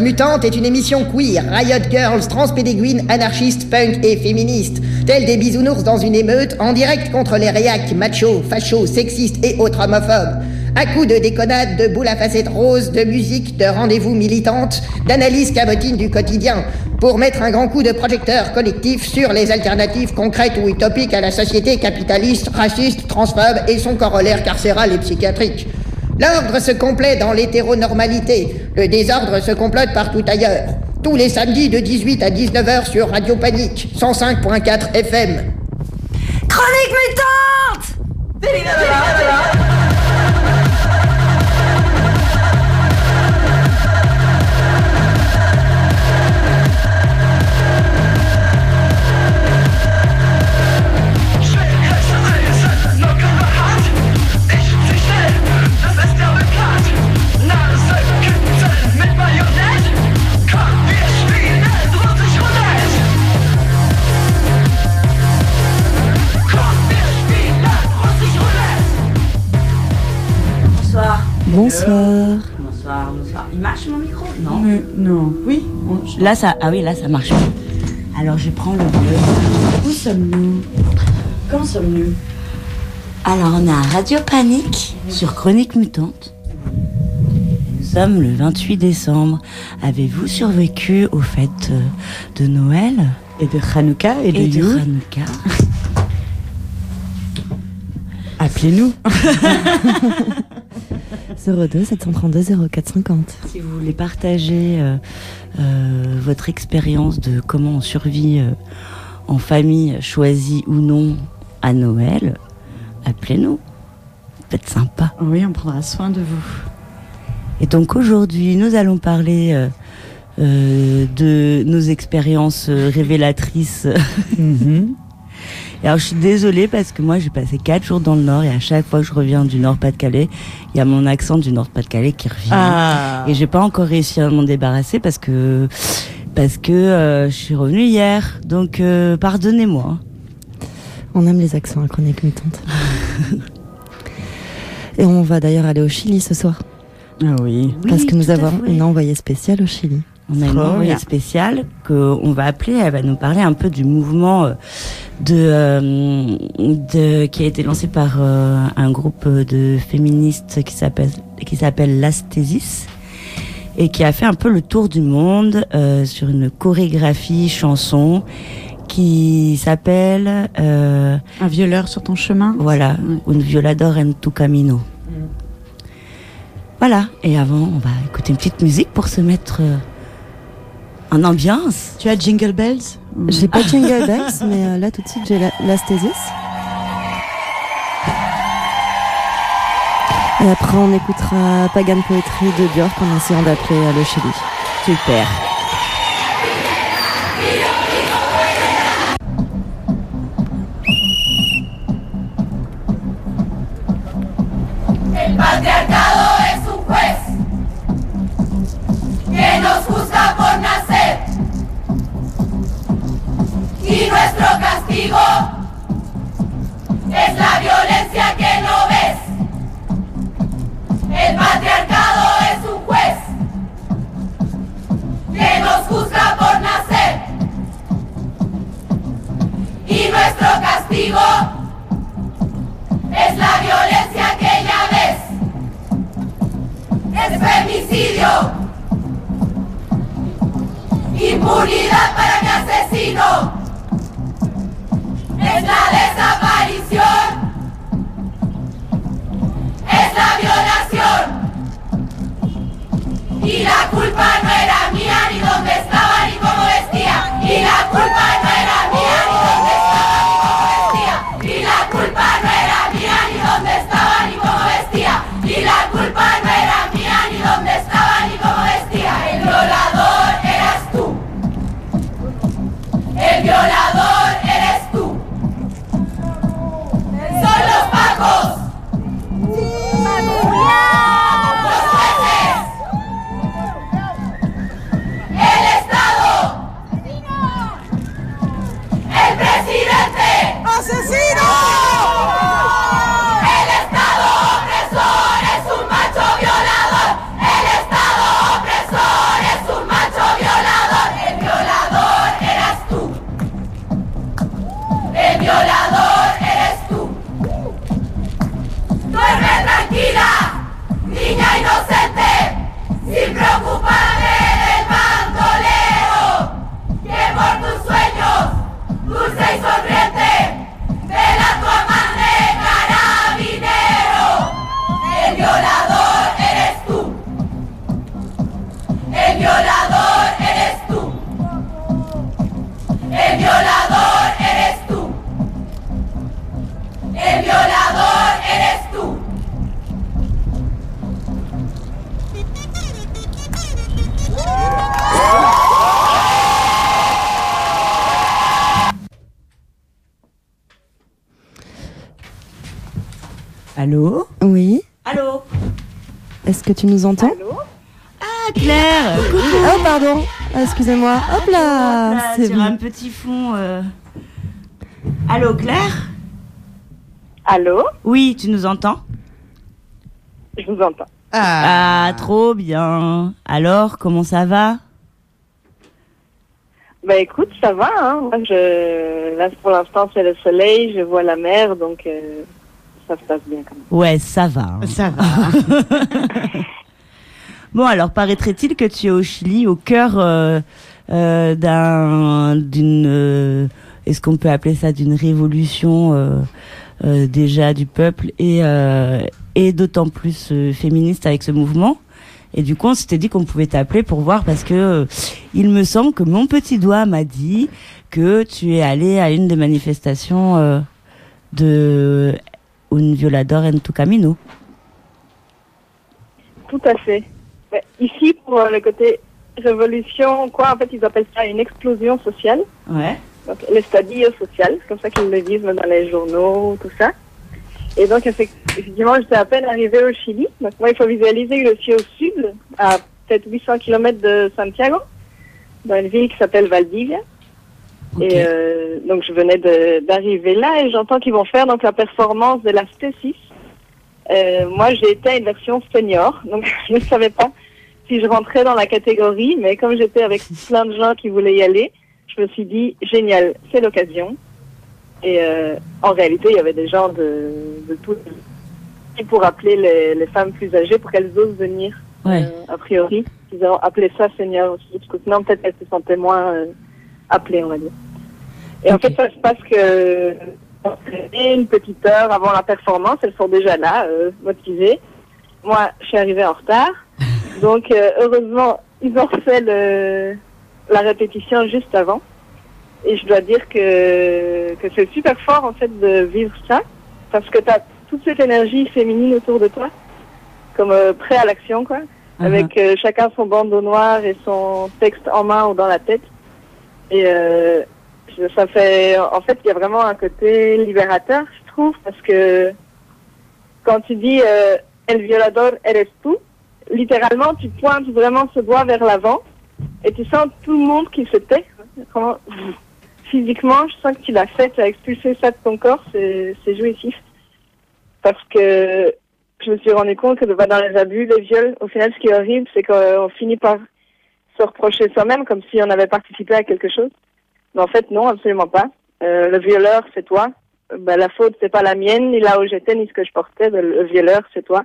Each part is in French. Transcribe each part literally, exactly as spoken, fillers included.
Mutante est une émission queer, riot girls, transpédéguines, anarchistes, punk et féministes. Tels des bisounours dans une émeute, en direct contre les réacs, machos, fachos, sexistes et autres homophobes. À coups de déconnades, de boules à facettes roses, de musique, de rendez-vous militantes, d'analyses cabotines du quotidien, pour mettre un grand coup de projecteur collectif sur les alternatives concrètes ou utopiques à la société capitaliste, raciste, transphobe et son corollaire carcéral et psychiatrique. L'ordre se complaît dans l'hétéronormalité, le désordre se complote partout ailleurs. Tous les samedis de dix-huit à dix-neuf heures sur Radio Panique, cent cinq virgule quatre F M. Chronique mutante! Bonsoir. Bonsoir, bonsoir. Il marche mon micro? Non. Euh, non. Oui. On... Là, ça... Ah oui, là, ça marche. Alors, je prends le bleu. Où sommes-nous? Quand sommes-nous? Alors, on est à Radio Panique, sur Chronique Mutante. Nous sommes le vingt-huit décembre. Avez-vous survécu aux fêtes de Noël? Et de Hanouka et de Et de You. Hanouka. Appelez-nous. zéro deux sept cent trente-deux zéro quatre cinquante. Si vous voulez partager euh, euh, votre expérience de comment on survit euh, en famille, choisie ou non, à Noël, appelez-nous. Faites sympa. Oui, on prendra soin de vous. Et donc aujourd'hui, nous allons parler euh, euh, de nos expériences euh, révélatrices. Mm-hmm. Et alors je suis désolée parce que moi j'ai passé quatre jours dans le Nord et à chaque fois que je reviens du Nord-Pas-de-Calais, il y a mon accent du Nord-Pas-de-Calais qui revient. Ah. Et j'ai pas encore réussi à m'en débarrasser parce que parce que euh, je suis revenue hier. Donc euh, pardonnez-moi. On aime les accents à Chronique Mutante. Et on va d'ailleurs aller au Chili ce soir. Ah oui. Parce Oui, que nous tout à avons fait. une envoyée spéciale au Chili. On a une Trop envoyée bien. spéciale qu'on va appeler, elle va nous parler un peu du mouvement euh, de, euh, de qui a été lancé par euh, un groupe de féministes qui s'appelle qui s'appelle l'Asthésis et qui a fait un peu le tour du monde euh, sur une chorégraphie chanson qui s'appelle euh, Un violeur sur ton chemin. voilà, Ouais. Un violador en tu camino. Voilà, et avant on va écouter une petite musique pour se mettre euh, en ambiance. Tu as Jingle Bells? J'ai pas Jingle Bells, mais euh, là tout de suite j'ai la- l'Asthésis. Et après on écoutera Pagan Poetry de Björk en essayant d'appeler euh, le Chili. Super. El patriarcado es un juez que nos juzga por nacer y nuestro castigo es la violencia que no ves. El patriarcado es un juez que nos juzga por nacer y nuestro castigo es la violencia que ya ves. Es femicidio, impunidad para mi asesino, es la desaparición, es la violación, y la culpa no era mía, ni dónde estaba, ni cómo vestía, y la culpa no era mía, ni dónde estaba, ni cómo vestía, y la culpa no era mía, ni dónde estaba, ni cómo vestía, y la culpa no era mía, ni dónde estaba, ni cómo vestía. El violador eras tú. El violador eres tú. Allô? Oui. Allô? Est-ce que tu nous entends? Allô? Ah, Claire! Oh, pardon. Excusez-moi. Hop là. Là, C'est sur bon. un petit fond. euh. Allô, Claire? Allô? Oui, tu nous entends? Je vous entends. Ah, trop bien. Alors, comment ça va? Bah écoute, ça va, hein. Moi, je... Là, pour l'instant, c'est le soleil, je vois la mer, donc euh, ça se passe bien quand même. Ouais, ça va. hein. Ça va. Bon, alors, paraîtrait-il que tu es au Chili, au cœur euh, euh, d'un, d'une, euh, est-ce qu'on peut appeler ça d'une révolution euh, euh, déjà du peuple et euh, et d'autant plus euh, féministe avec ce mouvement. Et du coup, on s'était dit qu'on pouvait t'appeler pour voir parce que euh, il me semble que mon petit doigt m'a dit que tu es allé à une des manifestations euh, de Un Violador en tu Camino. Tout à fait. Mais ici, pour euh, le côté révolution, quoi, en fait, ils appellent ça une explosion sociale. Ouais. Donc, l'estadio social, c'est comme ça qu'ils le disent dans les journaux, tout ça. Et donc, effectivement, j'étais à peine arrivée au Chili. Donc, moi, il faut visualiser que je suis au sud, à peut-être huit cents kilomètres de Santiago, dans une ville qui s'appelle Valdivia. Okay. Et euh, donc, je venais de, d'arriver là et j'entends qu'ils vont faire donc la performance de la Stécis. Euh, moi, j'ai été à une version senior, donc je ne savais pas si je rentrais dans la catégorie, mais comme j'étais avec plein de gens qui voulaient y aller, je me suis dit, génial, c'est l'occasion. Et euh, en réalité, il y avait des gens de, de tout pour appeler les, les femmes plus âgées pour qu'elles osent venir. Ouais. Euh, a priori, ils ont appelé ça senior aussi, parce que sinon peut-être qu'elles se sentaient moins euh, appelées, on va dire. Et okay. En fait, ça se passe que une petite heure avant la performance, elles sont déjà là, euh, motivées. Moi, je suis arrivée en retard, donc euh, heureusement, ils ont fait le, la répétition juste avant. Et je dois dire que, que c'est super fort, en fait, de vivre ça, parce que tu as toute cette énergie féminine autour de toi, comme euh, prêt à l'action, quoi, uh-huh. avec euh, chacun son bandeau noir et son texte en main ou dans la tête. Et euh, ça fait... En fait, il y a vraiment un côté libérateur, je trouve, parce que quand tu dis euh, « El violador eres tú », littéralement, tu pointes vraiment ce doigt vers l'avant, et tu sens tout le monde qui se tait. Comment... Physiquement, je sens que tu l'as fait, tu as expulsé ça de ton corps, c'est, c'est jouissif. Parce que je me suis rendu compte que bah, dans les abus, les viols, au final, ce qui est horrible, c'est qu'on finit par se reprocher soi-même comme si on avait participé à quelque chose. Mais en fait, non, absolument pas. Euh, le violeur, c'est toi. Bah, la faute, c'est pas la mienne, ni là où j'étais, ni ce que je portais. Bah, le violeur, c'est toi.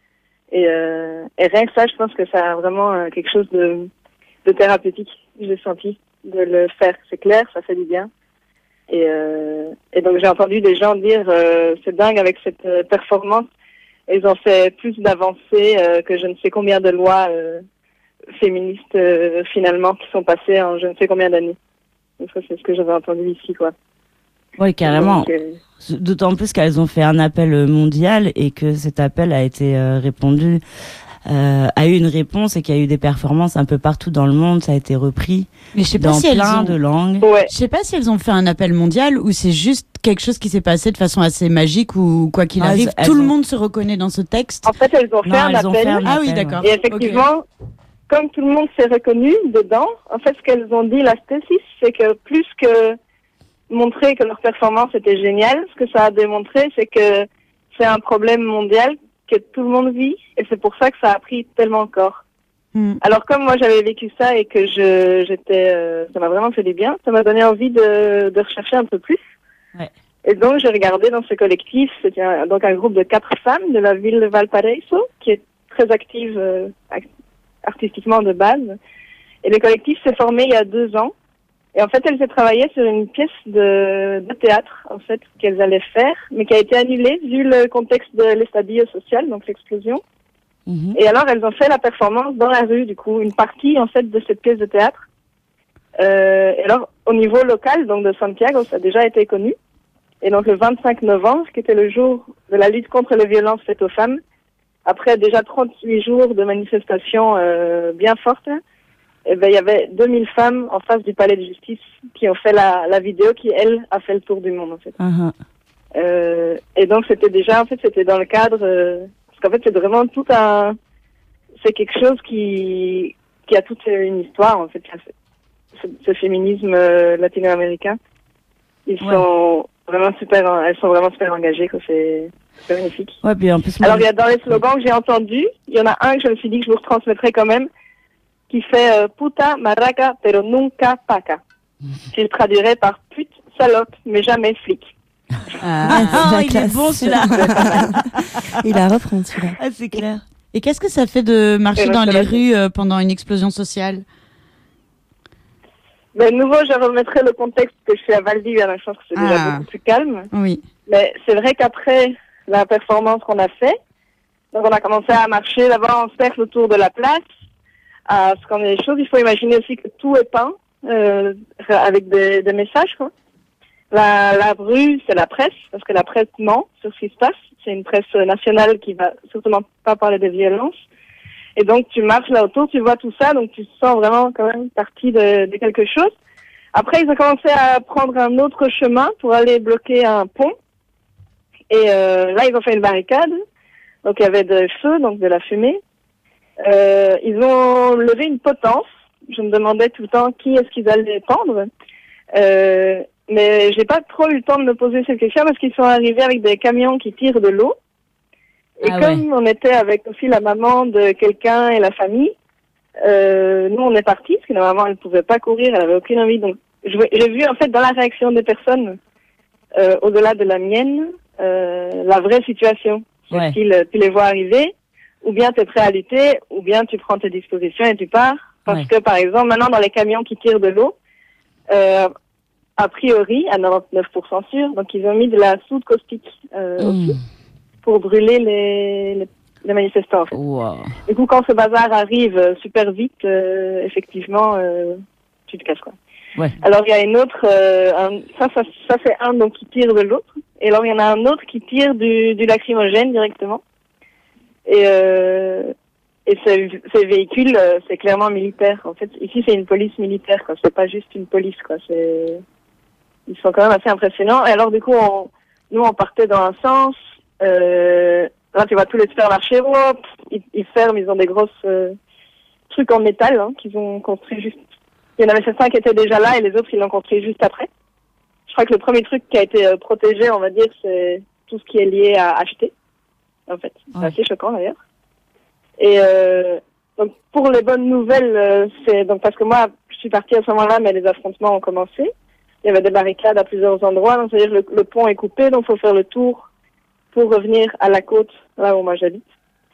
Et, euh, et rien que ça, je pense que ça a vraiment euh, quelque chose de, de thérapeutique, j'ai senti. De le faire, c'est clair, ça fait du bien. Et, euh, et donc j'ai entendu des gens dire euh, c'est dingue avec cette euh, performance. Ils ont fait plus d'avancées euh, que je ne sais combien de lois euh, féministes euh, finalement qui sont passées en je ne sais combien d'années. Donc ça c'est ce que j'avais entendu ici, quoi. Oui, carrément. Donc, euh... D'autant plus qu'elles ont fait un appel mondial et que cet appel a été euh, répondu. Euh, a eu une réponse et qu'il y a eu des performances un peu partout dans le monde, ça a été repris mais je sais pas dans si plein ont... de langues. Ouais. Je sais pas si elles ont fait un appel mondial ou c'est juste quelque chose qui s'est passé de façon assez magique ou quoi qu'il ah, arrive, elles, tout elles le ont... monde se reconnaît dans ce texte. En fait, elles ont fait, non, un, elles appel. ont fait un appel. Ah oui, d'accord. Et effectivement, okay. Comme tout le monde s'est reconnu dedans, en fait, ce qu'elles ont dit, la Stécis, c'est que plus que montrer que leur performance était géniale, ce que ça a démontré, c'est que c'est un problème mondial que tout le monde vit, et c'est pour ça que ça a pris tellement corps. Mm. Alors comme moi j'avais vécu ça et que je j'étais, euh, ça m'a vraiment fait du bien, ça m'a donné envie de, de rechercher un peu plus. Ouais. Et donc j'ai regardé dans ce collectif, c'était un, donc un groupe de quatre femmes de la ville de Valparaiso, qui est très active euh, artistiquement de base. Et le collectif s'est formé il y a deux ans. Et en fait, elles ont travaillé sur une pièce de, de théâtre, en fait, qu'elles allaient faire, mais qui a été annulée vu le contexte de l'estadio social, donc l'explosion. Mm-hmm. Et alors, elles ont fait la performance dans la rue, du coup, une partie, en fait, de cette pièce de théâtre. Euh, et alors, au niveau local, donc de Santiago, ça a déjà été connu. Et donc, le vingt-cinq novembre, qui était le jour de la lutte contre les violences faites aux femmes, après déjà trente-huit jours de manifestations euh, bien fortes, eh ben, il y avait deux mille femmes en face du palais de justice qui ont fait la, la vidéo qui, elle, a fait le tour du monde, en fait. Uh-huh. Euh, et donc c'était déjà, en fait, c'était dans le cadre, euh, parce qu'en fait c'est vraiment tout un, c'est quelque chose qui, qui a toute une histoire en fait, ce, ce féminisme euh, latino-américain. Ils ouais. sont vraiment super, elles sont vraiment super engagées, quoi. C'est, c'est magnifique. Ouais, puis en plus, alors il y a dans les slogans que j'ai entendus, il y en a un que je me suis dit que je vous retransmettrai quand même, qui fait euh, puta, maraca, pero nunca paca. Je le traduirais par pute, salope, mais jamais flic. Ah, ah il est bon celui-là. Il a reprend celui-là. Ah, c'est clair. Et qu'est-ce que ça fait de marcher dans les rues euh, pendant une explosion sociale? Ben, de nouveau, je remettrai le contexte que je suis à Valdiv, je pense que c'est déjà ah. beaucoup plus calme. Oui. Mais c'est vrai qu'après la performance qu'on a fait, donc on a commencé à marcher d'abord en cercle autour de la place, à scanner les choses. Il faut imaginer aussi que tout est peint, euh, avec des, des messages, quoi. La, la rue, c'est la presse, parce que la presse ment sur ce qui se passe. C'est une presse nationale qui va certainement pas parler de violence. Et donc, tu marches là autour, tu vois tout ça, donc tu te sens vraiment quand même partie de, de quelque chose. Après, ils ont commencé à prendre un autre chemin pour aller bloquer un pont. Et euh, là, ils ont fait une barricade. Donc, il y avait de feu, donc de la fumée. Euh, ils ont levé une potence. Je me demandais tout le temps qui est-ce qu'ils allaient pendre. Euh, mais j'ai pas trop eu le temps de me poser cette question parce qu'ils sont arrivés avec des camions qui tirent de l'eau. Et ah comme ouais. on était avec aussi la maman de quelqu'un et la famille, euh, nous on est partis parce que la maman elle pouvait pas courir, elle avait aucune envie. Donc je, j'ai vu en fait dans la réaction des personnes, euh, au-delà de la mienne, euh, la vraie situation. Ouais. C'est-à-dire tu les vois arriver, ou bien tu es prêt à lutter, ou bien tu prends tes dispositions et tu pars. Parce ouais. que par exemple maintenant dans les camions qui tirent de l'eau, euh, a priori à quatre-vingt-dix-neuf pour cent sûr, donc ils ont mis de la soude caustique euh, mmh. aussi. Pour brûler les, les, les manifestants, en fait. Wow. Du coup, quand ce bazar arrive euh, super vite, euh, effectivement, euh, tu te casses, quoi. Ouais. Alors, il y a une autre, euh, un, ça, ça, ça c'est un donc qui tire de l'autre. Et alors, il y en a un autre qui tire du, du lacrymogène directement. Et, euh, et ces, ces véhicules, euh, c'est clairement militaire. En fait, ici, c'est une police militaire, quoi. C'est pas juste une police, quoi. C'est, ils sont quand même assez impressionnants. Et alors, du coup, on, nous, on partait dans un sens. Euh, là, tu vois tous les supermarchés, oh, ils, ils ferment, ils ont des grosses euh, trucs en métal hein, qu'ils ont construit juste. Il y en avait certains qui étaient déjà là et les autres, ils l'ont construit juste après. Je crois que le premier truc qui a été euh, protégé, on va dire, c'est tout ce qui est lié à acheter. En fait, c'est ouais. assez choquant d'ailleurs. Et euh, donc, pour les bonnes nouvelles, euh, c'est donc parce que moi, je suis partie à ce moment-là, mais les affrontements ont commencé. Il y avait des barricades à plusieurs endroits, donc c'est-à-dire le, le pont est coupé, donc il faut faire le tour pour revenir à la côte, là où moi j'habite.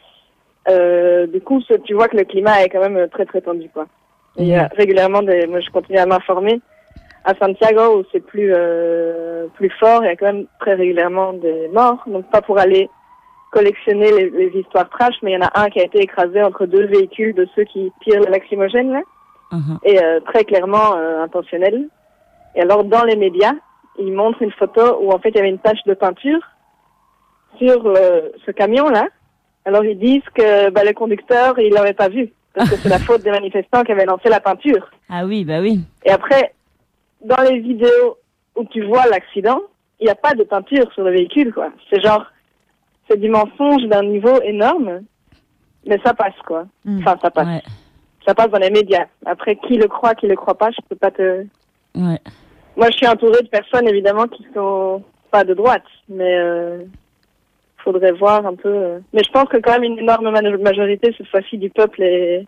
Euh, du coup, tu vois que le climat est quand même très très tendu, quoi. Il y a régulièrement des, moi je continue à m'informer. À Santiago, où c'est plus euh, plus fort, il y a quand même très régulièrement des morts. Donc pas pour aller collectionner les, les histoires trash, mais il y en a un qui a été écrasé entre deux véhicules de ceux qui tirent le lacrymogène, là. Uh-huh. Et euh, très clairement euh, intentionnel. Et alors dans les médias, ils montrent une photo où en fait il y avait une tache de peinture sur euh, ce camion-là. Alors ils disent que bah, le conducteur, il l'avait pas vu. Parce que c'est la faute des manifestants qui avaient lancé la peinture. Ah oui, bah oui. Et après, dans les vidéos où tu vois l'accident, il n'y a pas de peinture sur le véhicule, quoi. C'est genre, c'est du mensonge d'un niveau énorme, mais ça passe, quoi. Mmh. Enfin, ça passe. Ouais. Ça passe dans les médias. Après, qui le croit, qui le croit pas, je peux pas te... Ouais. Moi, je suis entourée de personnes, évidemment, qui sont pas de droite, mais... Euh... faudrait voir un peu. Mais je pense que quand même une énorme majorité cette fois-ci du peuple est,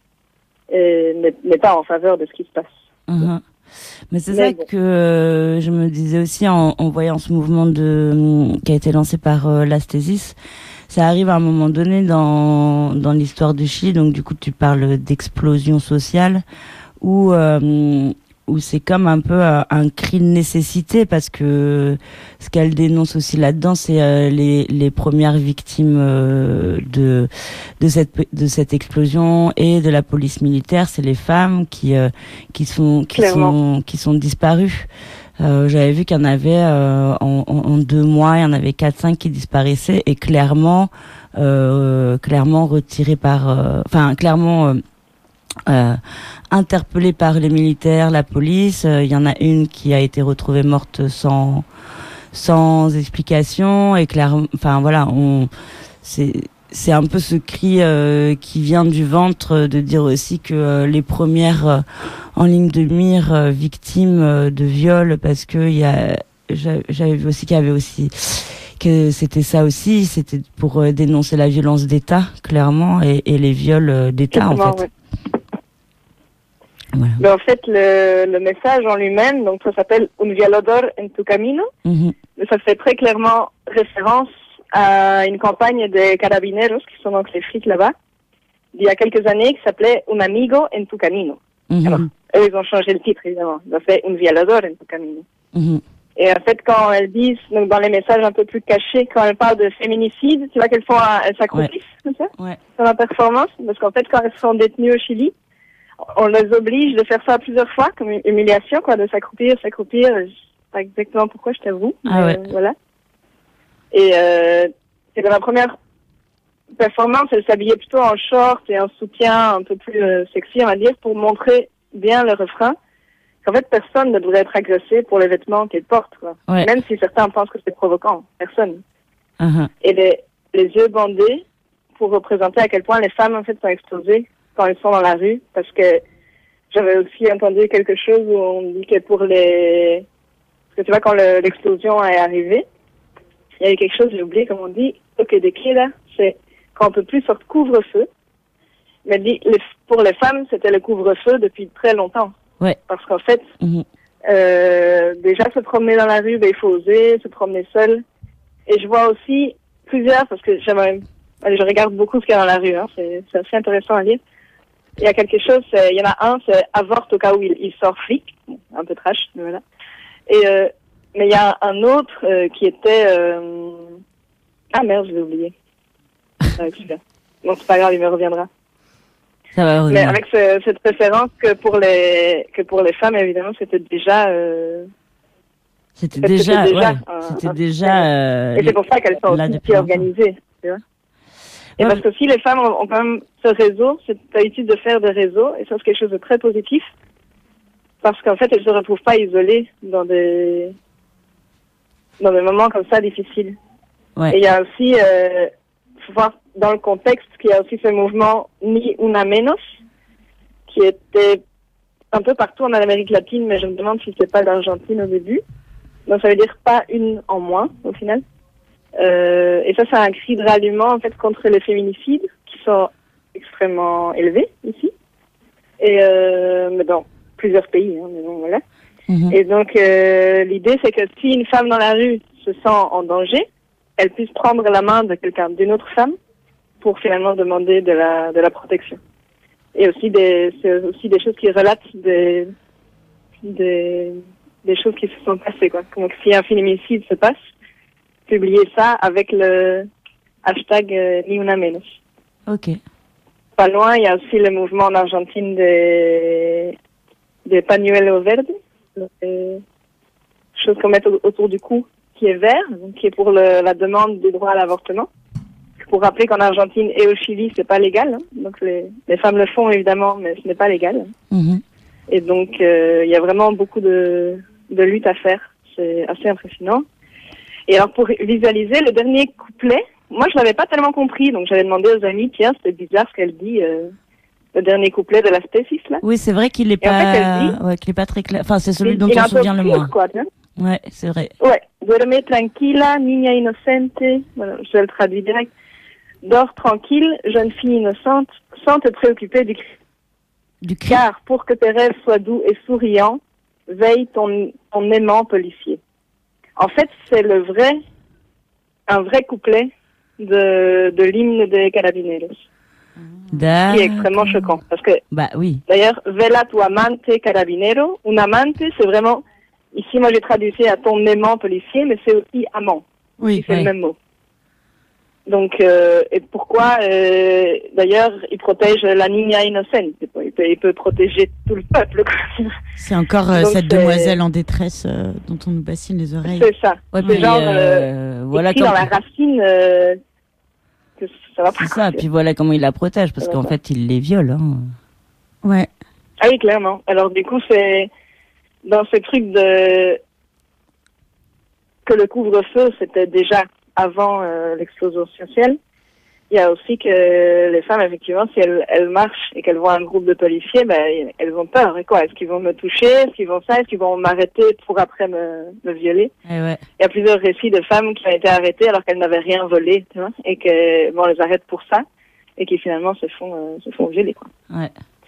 est n'est, n'est pas en faveur de ce qui se passe. Uh-huh. Mais c'est Mais ça bon. que euh, je me disais aussi en, en voyant ce mouvement de qui a été lancé par euh, l'Astésis. Ça arrive à un moment donné dans dans l'histoire du Chili, donc du coup tu parles d'explosion sociale où euh, où c'est comme un peu euh, un cri de nécessité parce que ce qu'elle dénonce aussi là-dedans, c'est euh, les les premières victimes euh, de de cette de cette explosion et de la police militaire, c'est les femmes qui euh, qui sont qui Clairement. sont qui sont disparues. Euh, j'avais vu qu'il y en avait euh, en, en, en deux mois, il y en avait quatre cinq qui disparaissaient et clairement euh, clairement retirés par euh, enfin clairement euh, Euh, interpellée par les militaires, la police. Il euh, y en a une qui a été retrouvée morte sans sans explication et clairement, enfin voilà, on, c'est, c'est un peu ce cri euh, qui vient du ventre de dire aussi que euh, les premières euh, en ligne de mire euh, victimes euh, de viol, parce que il y a, j'avais vu aussi qu'il y avait aussi que c'était ça aussi, c'était pour euh, dénoncer la violence d'État, clairement, et, et les viols euh, d'État, en fait. Ouais. Voilà. Mais en fait, le, le message en lui-même, donc ça s'appelle Un violador en tu camino. Mm-hmm. Ça fait très clairement référence à une campagne des carabineros, qui sont donc les flics là-bas, d'il y a quelques années, qui s'appelait Un amigo en tu camino. Mm-hmm. Alors, eux, ils ont changé le titre, évidemment. Ils ont fait Un violador en tu camino. Mm-hmm. Et en fait, quand elles disent, donc dans les messages un peu plus cachés, quand elles parlent de féminicide, tu vois qu'elles font, un, elles s'accroupissent, ouais. comme ça, ouais. Sur la performance. Parce qu'en fait, quand elles sont détenues au Chili, on les oblige de faire ça plusieurs fois, comme une humiliation, quoi, de s'accroupir, s'accroupir. Je sais pas exactement pourquoi, je t'avoue. Ah ouais. euh, voilà. Et euh, c'est dans la première performance, elle s'habillait plutôt en short et en soutien un peu plus euh, sexy, on va dire, pour montrer bien le refrain. Qu'en fait, personne ne devrait être agressé pour les vêtements qu'elle porte, quoi. Ouais. Même si certains pensent que c'est provoquant. Personne. Uh-huh. Et les, les yeux bandés pour représenter à quel point les femmes, en fait, sont exposées quand elles sont dans la rue. Parce que j'avais aussi entendu quelque chose où on dit que pour les... Parce que tu vois, quand le, l'explosion est arrivée, il y a eu quelque chose, j'ai oublié comment on dit, ok, des clés là, c'est quand on peut plus sortir couvre-feu. Mais dit, les, pour les femmes, c'était le couvre-feu depuis très longtemps. Ouais. Parce qu'en fait, mmh. euh, déjà se promener dans la rue, ben, il faut oser, se promener seul. Et je vois aussi plusieurs, parce que j'aimerais, allez, je regarde beaucoup ce qu'il y a dans la rue, hein, c'est, c'est assez intéressant à lire. Il y a quelque chose, c'est, il y en a un, c'est avorte au cas où il, il sort flic, un peu trash, mais voilà. Et euh, mais il y a un autre euh, qui était, euh... ah merde, je l'ai oublié. Ah, super. Bon, c'est pas grave, il me reviendra. Ça va mais avec ce, cette référence que pour les que pour les femmes, évidemment, c'était déjà euh, c'était, c'était déjà, déjà ouais, un, c'était un, déjà euh, et c'est pour ça qu'elles sont aussi si organisées, tu vois. Et ouais. Parce que si les femmes ont, ont quand même ce réseau, cette habitude de faire des réseaux, et ça c'est quelque chose de très positif, parce qu'en fait elles se retrouvent pas isolées dans des dans des moments comme ça difficiles. Ouais. Et il y a aussi euh, faut voir dans le contexte qu'il y a aussi ce mouvement Ni Una Menos, qui était un peu partout en Amérique latine, mais je me demande si c'est pas l'Argentine au début. Donc ça veut dire pas une en moins, au final. Euh, et ça, c'est un cri de ralliement, en fait, contre les féminicides, qui sont extrêmement élevés, ici. Et, euh, mais dans plusieurs pays, hein, mais bon, voilà. Mm-hmm. Et donc, euh, l'idée, c'est que si une femme dans la rue se sent en danger, elle puisse prendre la main de quelqu'un, d'une autre femme, pour finalement demander de la de la protection. Et aussi des c'est aussi des choses qui relatent des des des choses qui se sont passées, quoi. Comme si un féminicide se passe, publier ça avec le hashtag euh, Ni Una Menos. Ok. Pas loin, il y a aussi le mouvement en Argentine des des pañuelos verdes, des choses qu'on met autour du cou, qui est vert, donc qui est pour le, la demande du droit à l'avortement. Pour rappeler qu'en Argentine et au Chili, c'est pas légal. Hein. Donc les, les femmes le font évidemment, mais ce n'est pas légal. Mm-hmm. Et donc il euh, y a vraiment beaucoup de, de lutte à faire. C'est assez impressionnant. Et alors pour visualiser le dernier couplet, moi je l'avais pas tellement compris, donc j'avais demandé aux amis, tiens, c'était bizarre ce qu'elle dit, euh, le dernier couplet de la Spécis là. Oui, c'est vrai qu'il est pas, en fait, dit, ouais, qu'il est pas très clair. Enfin, c'est celui il, dont il on se souvient le moins. Quoi, ouais, c'est vrai. Ouais, duerme tranquila, niña inocente. Voilà, je le traduis direct. Dors tranquille, jeune fille innocente, sans te préoccuper du cri. Du cri. Car pour que tes rêves soient doux et souriants, veille ton, ton aimant policier. En fait, c'est le vrai, un vrai couplet de, de l'hymne des Carabineros. D'accord. Qui est extrêmement choquant. Parce que, bah oui. D'ailleurs, vela tu amante carabinero. Un amante, c'est vraiment, ici, moi j'ai traduit à ton aimant policier, mais c'est aussi amant. Oui. C'est oui. le même mot. Donc, euh, et pourquoi, euh, d'ailleurs, il protège la niña innocente. Il peut, il peut protéger tout le peuple. C'est encore euh, cette demoiselle en détresse euh, dont on nous bassine les oreilles. C'est ça. Ouais, c'est genre, euh, euh, voilà écrit comme... dans la racine, euh, que ça va pas. C'est ça, puis voilà comment il la protège, parce qu'en fait, il les viole. Hein. Ouais. Ah oui, clairement. Alors, du coup, c'est dans ce truc de... que le couvre-feu, c'était déjà avant euh, l'explosion sociale. Il y a aussi que les femmes, effectivement, si elles, elles marchent et qu'elles voient un groupe de policiers, ben, elles ont peur. Et quoi? Est-ce qu'ils vont me toucher? Est-ce qu'ils vont ça? Est-ce qu'ils vont m'arrêter pour après me, me violer? Eh ouais. Il y a plusieurs récits de femmes qui ont été arrêtées alors qu'elles n'avaient rien volé, tu vois, et que, bon, on les arrête pour ça, et qui finalement se font, euh, se font violer, quoi. Ouais.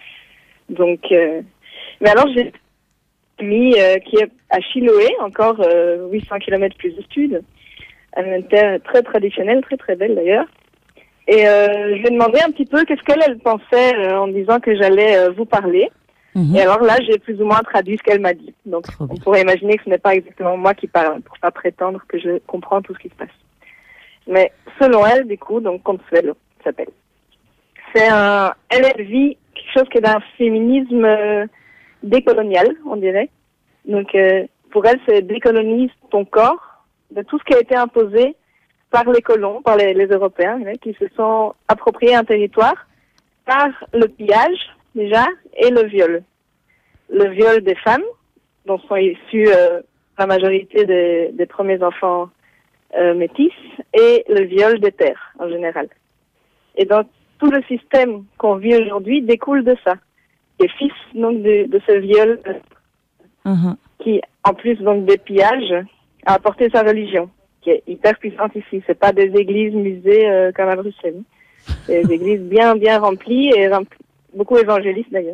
Donc, euh, mais alors, j'ai mis, euh, qui est à Chiloé, encore euh, huit cents kilomètres plus au sud, une terre très traditionnelle, très très belle d'ailleurs. Et euh, je lui ai demandé un petit peu qu'est-ce qu'elle elle pensait euh, en disant que j'allais euh, vous parler. Mmh. Et alors là, j'ai plus ou moins traduit ce qu'elle m'a dit. Donc, on pourrait imaginer que ce n'est pas exactement moi qui parle, pour pas prétendre que je comprends tout ce qui se passe. Mais selon elle, du coup, donc Consuelo s'appelle. C'est un, elle, elle vit quelque chose qui est d'un féminisme euh, décolonial, on dirait. Donc, euh, pour elle, c'est décolonise ton corps de tout ce qui a été imposé par les colons, par les, les Européens, hein, qui se sont appropriés un territoire par le pillage, déjà, et le viol. Le viol des femmes, dont sont issus euh, la majorité des, des premiers enfants euh, métis, et le viol des terres, en général. Et donc, tout le système qu'on vit aujourd'hui découle de ça. Et fils, donc, de, de ce viol, uh-huh. qui, en plus, donc, des pillages, a apporté sa religion, qui est hyper puissante ici. C'est pas des églises, musées euh, comme à Bruxelles. C'est des églises bien, bien remplies et rempli, beaucoup évangélistes d'ailleurs.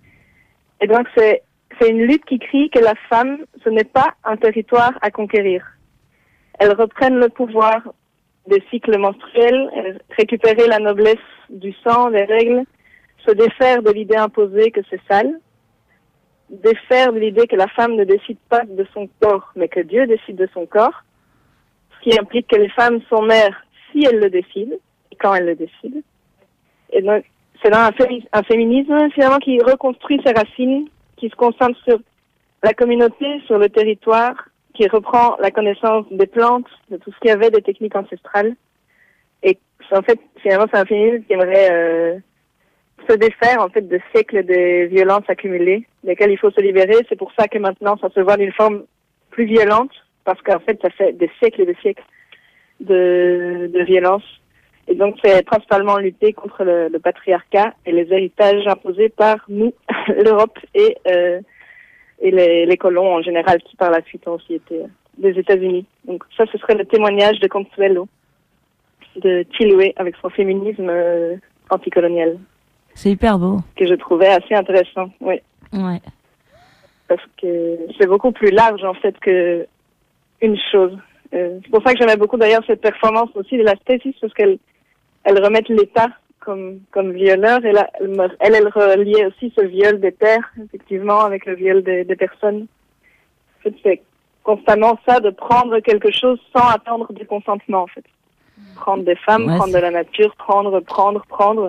Et donc c'est c'est une lutte qui crie que la femme, ce n'est pas un territoire à conquérir. Elles reprennent le pouvoir des cycles menstruels, récupérer la noblesse du sang, des règles, se défaire de l'idée imposée que c'est sale, défaire de l'idée que la femme ne décide pas de son corps, mais que Dieu décide de son corps, ce qui implique que les femmes sont mères si elles le décident, et quand elles le décident. Et donc, c'est là un, fémi- un féminisme, finalement, qui reconstruit ses racines, qui se concentre sur la communauté, sur le territoire, qui reprend la connaissance des plantes, de tout ce qu'il y avait, des techniques ancestrales. Et en fait, finalement, c'est un féminisme qui aimerait euh, se défaire, en fait, de siècles de violences accumulées, desquelles il faut se libérer. C'est pour ça que maintenant, ça se voit d'une forme plus violente, parce qu'en fait, ça fait des siècles et des siècles de, de violence. Et donc, c'est principalement lutter contre le, le patriarcat et les héritages imposés par nous, l'Europe et, euh, et les, les colons en général, qui par la suite ont aussi été des États-Unis. Donc, ça, ce serait le témoignage de Consuelo, de Chiloé, avec son féminisme euh, anticolonial. C'est hyper beau. Que je trouvais assez intéressant, oui. Ouais. Parce que c'est beaucoup plus large, en fait, que une chose. Euh, c'est pour ça que j'aimais beaucoup, d'ailleurs, cette performance aussi de la Stacy, parce qu'elle elle remet l'État comme, comme violeur, et là, elle, elle, elle reliait aussi ce viol des terres, effectivement, avec le viol des, des personnes. En fait, c'est constamment ça, de prendre quelque chose sans attendre du consentement, en fait. Prendre des femmes, ouais, prendre c'est... de la nature, prendre, prendre, prendre,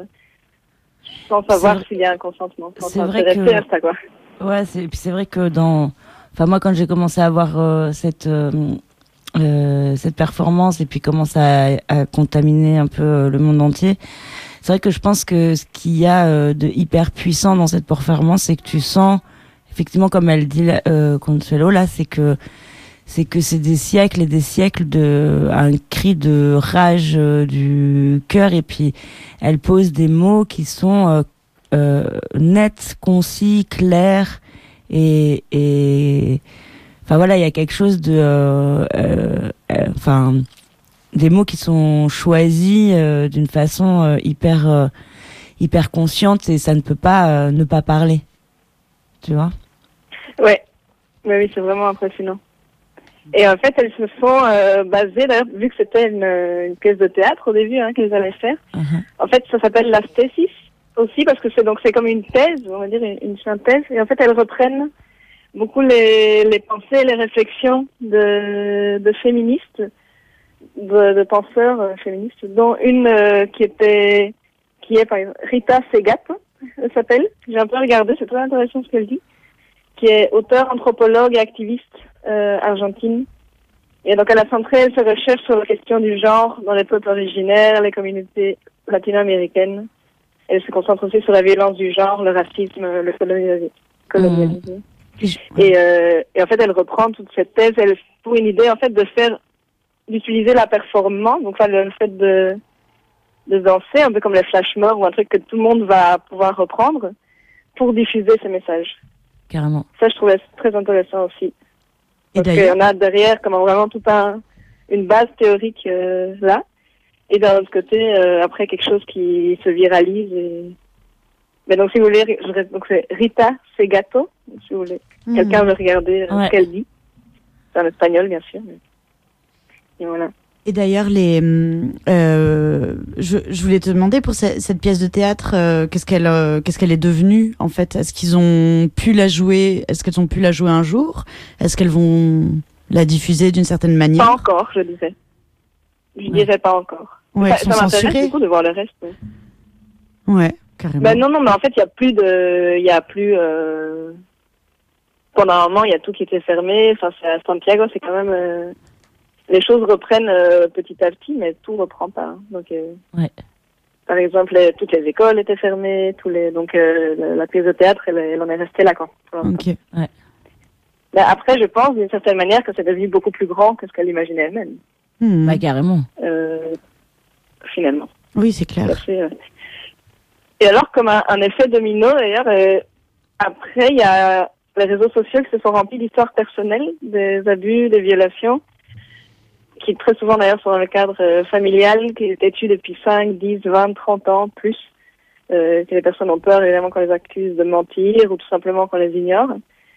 sans savoir s'il y a un consentement. Sans c'est vrai que... à ça, quoi. Ouais, c'est, puis c'est vrai que dans... Enfin, moi, quand j'ai commencé à voir euh, cette... Euh... Euh, cette performance et puis commence à, à contaminer un peu euh, le monde entier. C'est vrai que je pense que ce qu'il y a euh, de hyper puissant dans cette performance, c'est que tu sens, effectivement, comme elle dit euh, Consuelo là, c'est que c'est que c'est des siècles et des siècles de un cri de rage euh, du cœur, et puis elle pose des mots qui sont euh, euh, nets, concis, clairs et et enfin voilà, il y a quelque chose de, euh, euh, euh, enfin, des mots qui sont choisis euh, d'une façon euh, hyper, euh, hyper consciente, et ça ne peut pas euh, ne pas parler, tu vois. Ouais, ouais, oui, c'est vraiment impressionnant. Et en fait, elles se sont euh, basées, d'ailleurs, vu que c'était une, une pièce de théâtre au début hein, qu'elles allaient faire. Uh-huh. En fait, ça s'appelle la stésis aussi, parce que c'est donc c'est comme une thèse, on va dire une, une synthèse. Et en fait, elles reprennent beaucoup les, les pensées, les réflexions de, de féministes, de, de penseurs euh, féministes, dont une euh, qui était, qui est par exemple Rita Segat, elle s'appelle. J'ai un peu regardé, c'est très intéressant ce qu'elle dit, qui est auteure, anthropologue et activiste euh, argentine. Et donc elle a centré ses recherches sur la question du genre dans les peuples originaires, les communautés latino-américaines. Elle se concentre aussi sur la violence du genre, le racisme, le colonialisme. colonialisme. Mmh. Je... Et, euh, et en fait, elle reprend toute cette thèse, elle pour une idée en fait de faire, d'utiliser la performance, donc enfin, le fait de de danser, un peu comme les flash mobs ou un truc que tout le monde va pouvoir reprendre pour diffuser ces messages. Carrément. Ça, je trouvais très intéressant aussi. Et Parce qu'il y en a derrière comme vraiment tout un une base théorique euh, là, et d'un autre côté euh, après quelque chose qui se viralise. Et... Mais donc si vous voulez, je... donc c'est Rita Segato, si vous voulez. Mmh. Quelqu'un veut regarder euh, ouais. ce qu'elle dit. C'est en espagnol bien sûr. Mais... Et voilà. Et d'ailleurs, les, euh, je, je voulais te demander pour ce, cette pièce de théâtre, euh, qu'est-ce qu'elle, euh, qu'est-ce qu'elle est devenue en fait? Est-ce qu'ils ont pu la jouer? Est-ce qu'elles ont pu la jouer un jour? Est-ce qu'elles vont la diffuser d'une certaine manière? Pas encore, je disais. Je ouais. dirais pas encore. Ouais, ça, sont ça m'intéresse censurées. beaucoup de voir le reste. Ouais, ouais carrément. Ben non, non, mais en fait, il y a plus de, il y a plus. Euh... Pendant un moment, il y a tout qui était fermé. Enfin, c'est à Santiago, c'est quand même. Euh... Les choses reprennent euh, petit à petit, mais tout reprend pas. Hein. Donc, euh, ouais. par exemple, les, toutes les écoles étaient fermées, tous les, donc euh, la, la pièce de théâtre, elle, elle en est restée là, quoi. Ok. Ouais. Mais après, je pense d'une certaine manière que c'est devenu beaucoup plus grand que ce qu'elle imaginait elle-même. Mmh. Bah carrément. Euh, finalement. Oui, c'est clair. Fait, euh... Et alors, comme un, un effet domino, d'ailleurs, euh, après, il y a les réseaux sociaux qui se sont remplis d'histoires personnelles, des abus, des violations, qui très souvent d'ailleurs sont dans le cadre euh, familial, qui étaient tués depuis cinq, dix, vingt, trente ans, plus, euh, que les personnes ont peur évidemment qu'on les accuse de mentir ou tout simplement qu'on les ignore.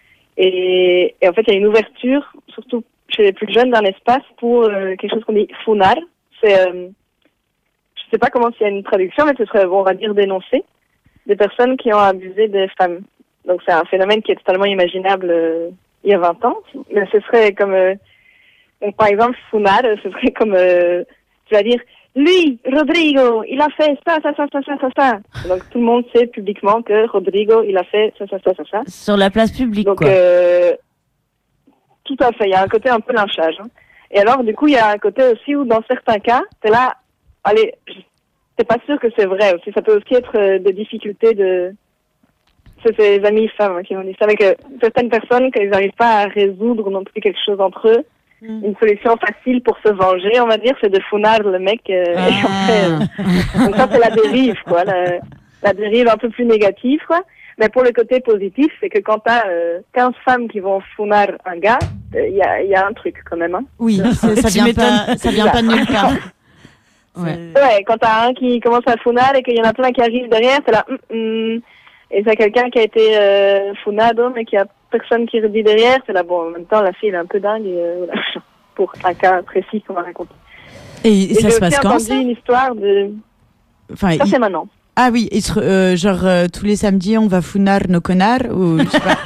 Et, et en fait, il y a une ouverture, surtout chez les plus jeunes, d'un espace pour euh, quelque chose qu'on dit funar. C'est, euh, je sais pas comment s'il y a une traduction, mais ce serait, bon, on va dire dénoncer des personnes qui ont abusé des femmes. Donc c'est un phénomène qui est totalement imaginable euh, il y a vingt ans, mais ce serait comme... Euh, Donc, par exemple, funar, ce serait comme, euh, tu vas dire, lui, Rodrigo, il a fait ça, ça, ça, ça, ça, ça, ça. Donc, tout le monde sait publiquement que Rodrigo, il a fait ça, ça, ça, ça, ça. Sur la place publique, Donc, quoi. Euh, tout à fait. Il y a un côté un peu lynchage. Hein. Et alors, du coup, il y a un côté aussi où, dans certains cas, t'es là, allez, t'es pas sûr que c'est vrai aussi. Ça peut aussi être euh, des difficultés de... C'est ses amis femmes hein, qui ont dit ça. Avec euh, certaines personnes, quand ils n'arrivent pas à résoudre non plus quelque chose entre eux, une solution facile pour se venger, on va dire, c'est de funar le mec. Euh, ah. et après, euh, donc ça, c'est la dérive, quoi. La, la dérive un peu plus négative, quoi. Mais pour le côté positif, c'est que quand t'as euh, quinze femmes qui vont funar un gars, il euh, y, a, y a un truc, quand même. Hein. Oui, ça vient pas, ça vient pas de nulle part. Ouais. ouais, quand t'as un qui commence à funar et qu'il y en a plein qui arrivent derrière, c'est là... Mm, mm, et c'est quelqu'un qui a été euh, funado, mais qui a personne qui redit derrière. C'est là, bon, en même temps, la fille, elle est un peu dingue, et, euh, voilà, pour un cas précis qu'on va raconter. Et, et ça se passe quand, ça? J'ai aussi entendu une histoire de... Enfin, ça, il... c'est maintenant. Ah oui, il se, euh, genre, euh, tous les samedis, on va funar nos connards, ou je sais pas.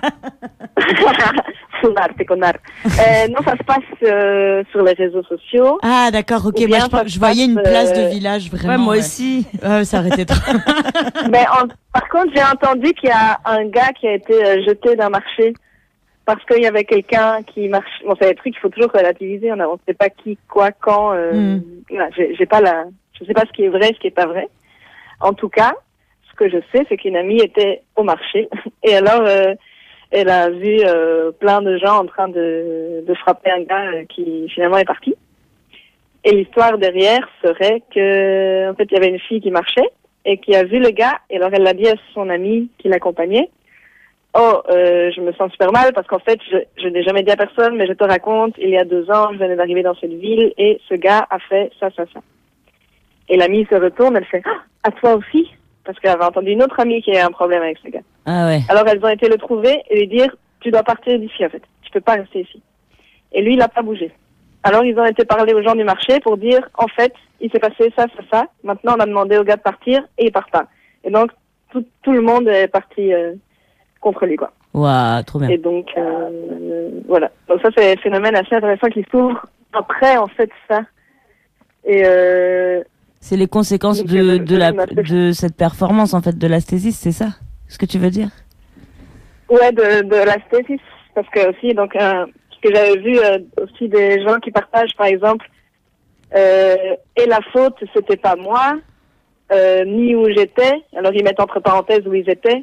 Funar, tes connards. Euh, non, ça se passe euh, sur les réseaux sociaux. Ah, d'accord, ok. Moi, je, je voyais une place de village, vraiment. Ouais, moi ouais. aussi. Ouais, ça arrêtait trop. Mais en, par contre, j'ai entendu qu'il y a un gars qui a été euh, jeté d'un marché parce qu'il y avait quelqu'un qui marche. Bon, c'est des trucs qu'il faut toujours relativiser. On ne sait pas qui, quoi, quand. Euh, mm. Voilà, j'ai, j'ai pas la. Je sais pas ce qui est vrai, ce qui est pas vrai. En tout cas, ce que je sais, c'est qu'une amie était au marché et alors euh, elle a vu euh, plein de gens en train de, de frapper un gars euh, qui finalement est parti. Et l'histoire derrière serait que, en fait, il y avait une fille qui marchait et qui a vu le gars. Et alors elle l'a dit à son amie qui l'accompagnait. Oh, euh, je me sens super mal parce qu'en fait, je, je n'ai jamais dit à personne, mais je te raconte, il y a deux ans, je venais d'arriver dans cette ville et ce gars a fait ça, ça, ça. Et l'amie se retourne, elle fait ah, à toi aussi, parce qu'elle avait entendu une autre amie qui avait un problème avec ce gars. Ah ouais. Alors elles ont été le trouver et lui dire tu dois partir d'ici en fait, tu peux pas rester ici. Et lui il a pas bougé. Alors ils ont été parler aux gens du marché pour dire en fait il s'est passé ça, ça, ça. Maintenant on a demandé au gars de partir et il part pas. Et donc tout, tout le monde est parti euh, contre lui quoi. Waouh, trop bien. Et donc euh, euh, voilà. Donc ça c'est un phénomène assez intéressant qui s'ouvre après en fait ça. Et euh, c'est les conséquences donc, de, euh, de, la, de cette performance, en fait, de l'asthésiste, c'est ça ce que tu veux dire? Ouais, de, de l'asthésiste. Parce que aussi, donc, euh, ce que j'avais vu euh, aussi des gens qui partagent, par exemple, euh, et la faute, c'était pas moi, euh, ni où j'étais. Alors, ils mettent entre parenthèses où ils étaient,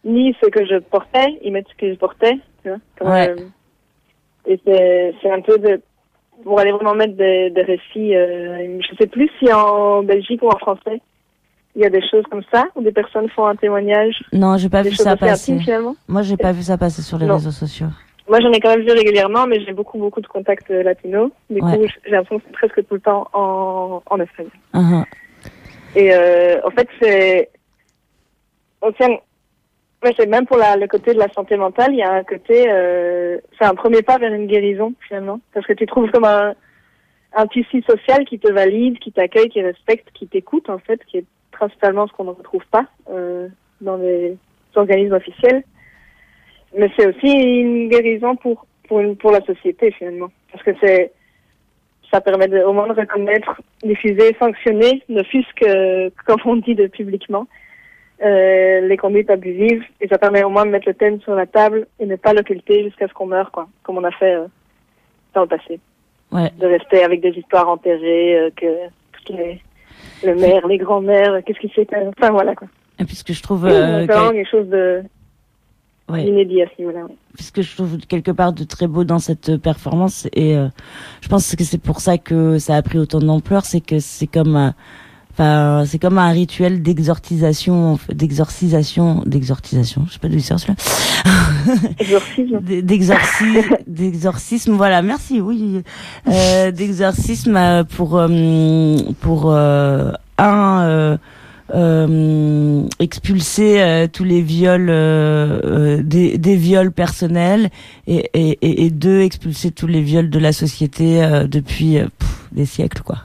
ni ce que je portais, ils mettent ce que je portais, tu vois. Comme, Ouais. euh, et c'est, c'est un peu de, pour aller vraiment mettre des, des récits, euh, je sais plus si en Belgique ou en français, il y a des choses comme ça, où des personnes font un témoignage, Non, j'ai pas des vu choses ça assez passer. intimes finalement. Moi, j'ai pas vu ça passer sur les Non. réseaux sociaux. Moi, j'en ai quand même vu régulièrement, mais j'ai beaucoup, beaucoup de contacts euh, latinos. Du Ouais. coup, j'ai l'impression que c'est presque tout le temps en, en Espagne. Uh-huh. Et euh, en fait, c'est... On tient... Ouais, c'est même pour la, le côté de la santé mentale, il y a un côté... Euh, c'est un premier pas vers une guérison, finalement. Parce que tu trouves comme un, un tissu social qui te valide, qui t'accueille, qui respecte, qui t'écoute, en fait, qui est principalement ce qu'on ne retrouve pas euh, dans les organismes officiels. Mais c'est aussi une guérison pour pour, une, pour la société finalement, parce que c'est ça permet de, au moins de reconnaître, diffuser, sanctionner, ne fût-ce que comme on dit de publiquement, euh, les conduites abusives, et ça permet au moins de mettre le thème sur la table et ne pas l'occulter jusqu'à ce qu'on meure, quoi, comme on a fait euh, dans le passé. Ouais. De rester avec des histoires enterrées, euh, que toutes les le maire, les grands-mères, qu'est-ce qui s'est, enfin voilà quoi. Et puisque je trouve, Oui, euh, c'est vraiment que- quelque chose de ouais. inédit à ce niveau-là. Ouais. puisque je trouve quelque part de très beau dans cette performance, et euh, je pense que c'est pour ça que ça a pris autant d'ampleur, c'est que c'est comme un, enfin, c'est comme un rituel d'exorcisation, d'exorcisation, d'exorcisation, je sais pas d'où il sort celui-là. Exorcisme. D- d'exorcisme, d'exorcisme, voilà, merci, oui, euh, d'exorcisme euh, pour euh, pour euh, un euh, euh, expulser euh, tous les viols, euh, euh, des, des viols personnels, et, et, et, et deux, expulser tous les viols de la société euh, depuis euh, pff, des siècles, quoi.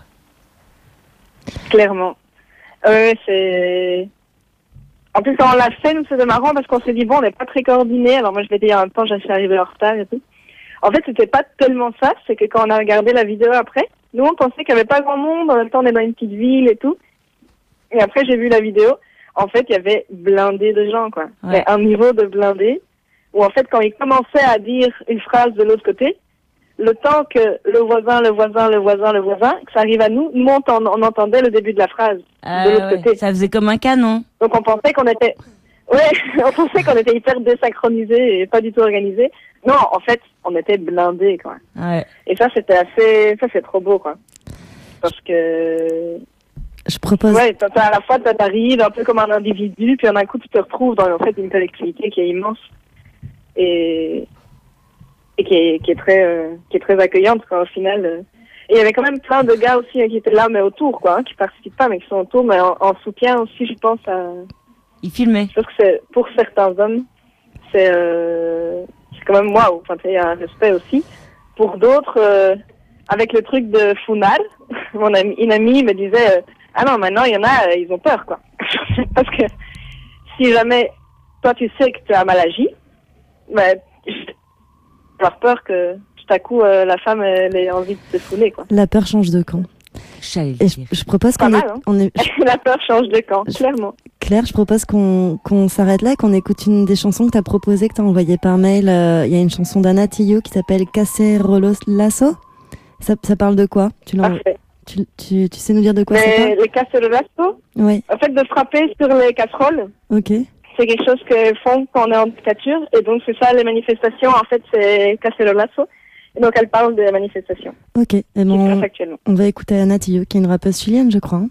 Clairement. Ouais, c'est... En plus, quand on l'a fait, nous, c'était marrant parce qu'on s'est dit, bon, on n'est pas très coordonnés. Alors moi, je vais dire en même temps, je suis arrivée en retard et tout. En fait, c'était pas tellement ça. C'est que quand on a regardé la vidéo après, nous, on pensait qu'il n'y avait pas grand monde. En même temps, on est dans une petite ville et tout. Et après, j'ai vu la vidéo. En fait, il y avait blindé de gens, quoi. Ouais. Mais un niveau de blindé où, en fait, quand ils commençaient à dire une phrase de l'autre côté, le temps que le voisin, le voisin, le voisin, le voisin, que ça arrive à nous, nous, on, on, on entendait le début de la phrase Euh, de l'autre ouais, côté. ça faisait comme un canon. Donc, on pensait qu'on était... Ouais, on pensait qu'on était hyper désynchronisés et pas du tout organisés. Non, en fait, on était blindés, quoi. Ouais. Et ça, c'était assez... Ça, c'est trop beau, quoi. Parce que... Je propose. Ouais, t'as, t'as à la fois, t'as- t'arrives un peu comme un individu, puis d'un coup, tu te retrouves dans, en fait, une collectivité qui est immense et, et qui est, qui est très, euh, qui est très accueillante, quoi, au final. euh. Et il y avait quand même plein de gars aussi hein, qui étaient là, mais autour, quoi, hein, qui participent pas, mais qui sont autour, mais en, en soutien aussi, je pense, à... Il filmait. Je pense que c'est, pour certains hommes, c'est, euh, c'est quand même waouh, enfin, il y a un respect aussi. Pour d'autres, euh, avec le truc de Funal, mon ami, une amie me disait, euh, ah non, maintenant, il y en a, euh, ils ont peur, quoi. Parce que si jamais toi, tu sais que tu as mal agi, ben, tu vas avoir peur que tout à coup, euh, la femme, elle ait envie de se fouler, quoi. La peur change de camp. J'allais Et le je, dire. je propose Pas qu'on mal, est, hein. on est La peur change de camp, Je- clairement. Claire, je propose qu'on qu'on s'arrête là, qu'on écoute une des chansons que tu as proposées, que tu as envoyées par mail. Euh, Il y a une chanson d'Anna Tillou qui s'appelle Cacerolos Lasso. Ça, ça parle de quoi tu, l'en- Parfait. tu, tu, tu sais nous dire de quoi ça Mais parle? les casseroles, Oui, en fait, de frapper sur les casseroles, ok. c'est quelque chose qu'elles font quand on est en dictature. Et donc, c'est ça, les manifestations. En fait, c'est casser le lasso. Et donc, elle parle des manifestations Ok, eh ben, qui se on, passent actuellement. on va écouter Anna Tillou, qui est une rappeuse chilienne, je crois. hein.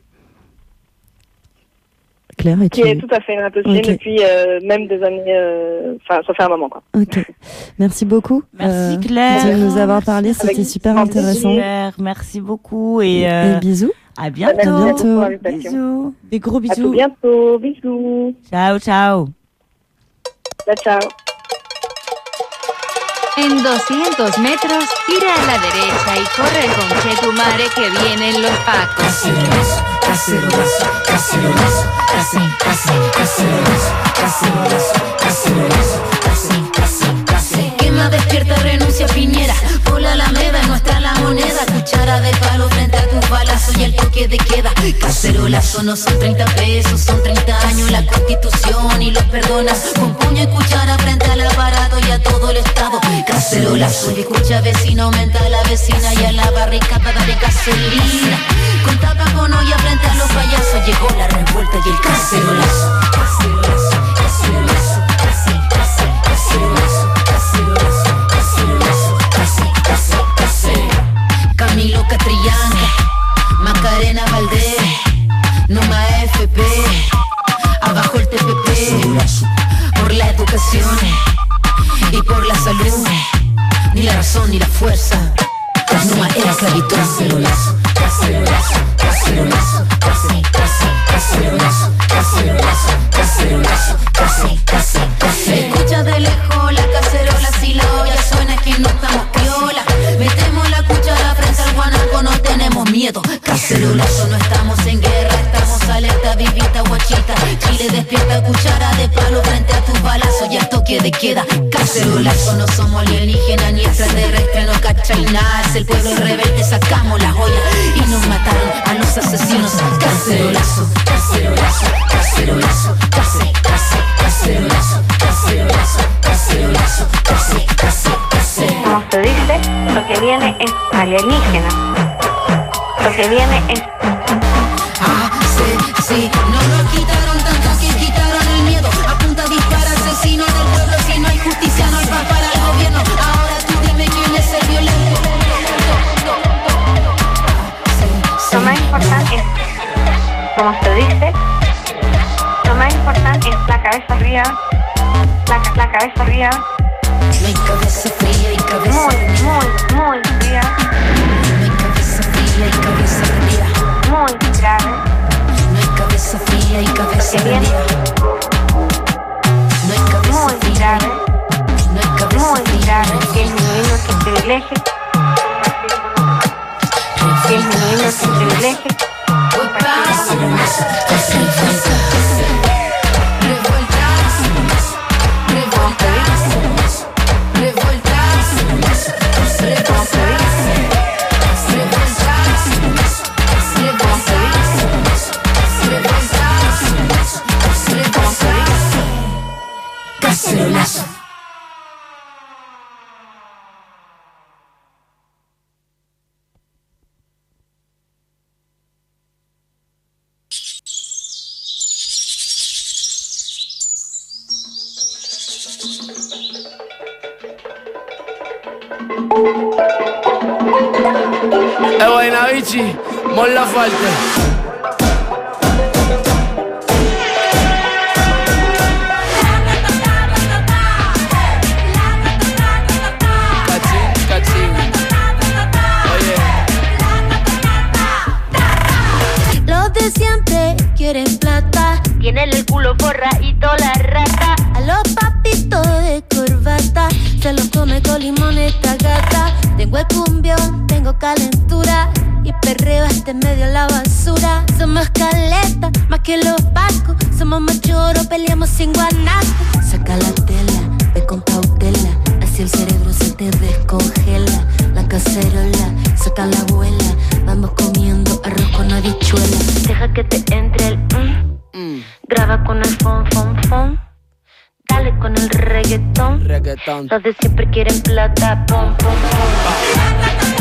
Claire, et Qui tu... est tout à fait une rappeuse Ok. depuis euh, même des années... euh, Enfin, ça fait un moment, quoi. Ok, merci beaucoup. Merci euh, Claire. de nous avoir parlé, c'était Avec super grand intéressant. Super, merci beaucoup, et, Et euh, bisous. à Merci bientôt. À beaucoup pour l'invitation. Bisous. Des gros À tout bisous. bientôt. Bisous. Ciao, ciao. Ciao, ciao. En doscientos metros, gira a la derecha y corre con Chetumare que vienen los pacos. Quema, despierta, renuncia, Piñera. Por la Alameda, nuestra la moneda. Cuchara de palo frente a tus balazos y el toque de queda. Cacerolazo no son treinta pesos, son treinta años la Constitución y los perdonas. Con puño y cuchara frente al aparato y a todo el Estado. Cacerolazo, y escucha vecino, aumenta la vecina y a la barricada de gasolina. Con tapa con olla frente a los payasos llegó la revuelta y el cacerolazo. Cacerolazo, cacerolazo. P, abajo el T P P, por la educación y por la salud, ni la razón ni la fuerza, no más era esclavitud. Cacerolazo, cacerolazo, cacerolazo, cacerolazo, cacerolazo, cacerolazo, cacerolazo, cacerolazo, cacerolazo. Escucha de lejos la cacerola, si la olla suena es que no estamos piola. Metemos la cuchara frente al guanaco, no tenemos miedo. Cacerolazo, no estamos en guerra, estamos alerta, vivita, guachita. Chile despierta, cuchara de palo frente a tus balazos y al toque de queda. Cacerolazo, no somos alienígenas ni extraterrestres, no cachai nada. Es el pueblo rebelde, sacamos la joya y nos mataron a los asesinos. Cacerolazo, cacerolazo, cacerolazo, cace, cace, cacerolazo, cacerolazo, cacerolazo, cace, cace, cace. Como se dice, lo que viene es alienígena. Lo que viene es... Ah, sí, sí, no nos quitaron tanto que quitaron el miedo. Apunta, dispara, asesino del pueblo. Si no hay justicia, no hay paz para el gobierno. Ahora tú dime quién es el violento. Lo más importante es, como se dice, lo más importante es la cabeza fría, la, la cabeza fría. No hay cabeza fría y cabeza muy, muy, muy fría. No hay cabeza fría y cabeza fría. Muy grave. No hay cabeza fría y cabeza fría. No hay cabeza muy fría. grave. No hay cabeza muy fría. grave que el niño se privilegie. Que el niño se privilegie. Cacerolazo. Eh, Guaynabichi, Mon Laferte. Cachín, cachín. Oye. Los de siempre quieren plata, tienen el culo forradito la rata. A los papitos de corbata se los come con limón esta gata. Tengo el cumbión, tengo calentura y perreo hasta en medio de la basura. Somos caleta, más que los vascos. Somos machoros, peleamos sin guanaco. Saca la tela, ve con cautela, así el cerebro se te descongela. La cacerola, saca la abuela, vamos comiendo arroz con habichuela. Deja que te entre el mm, mm. Graba con el fon, fon, fon. Dale con el reggaetón. Reggaetón. Los de siempre quieren plata, pom, pom, pom.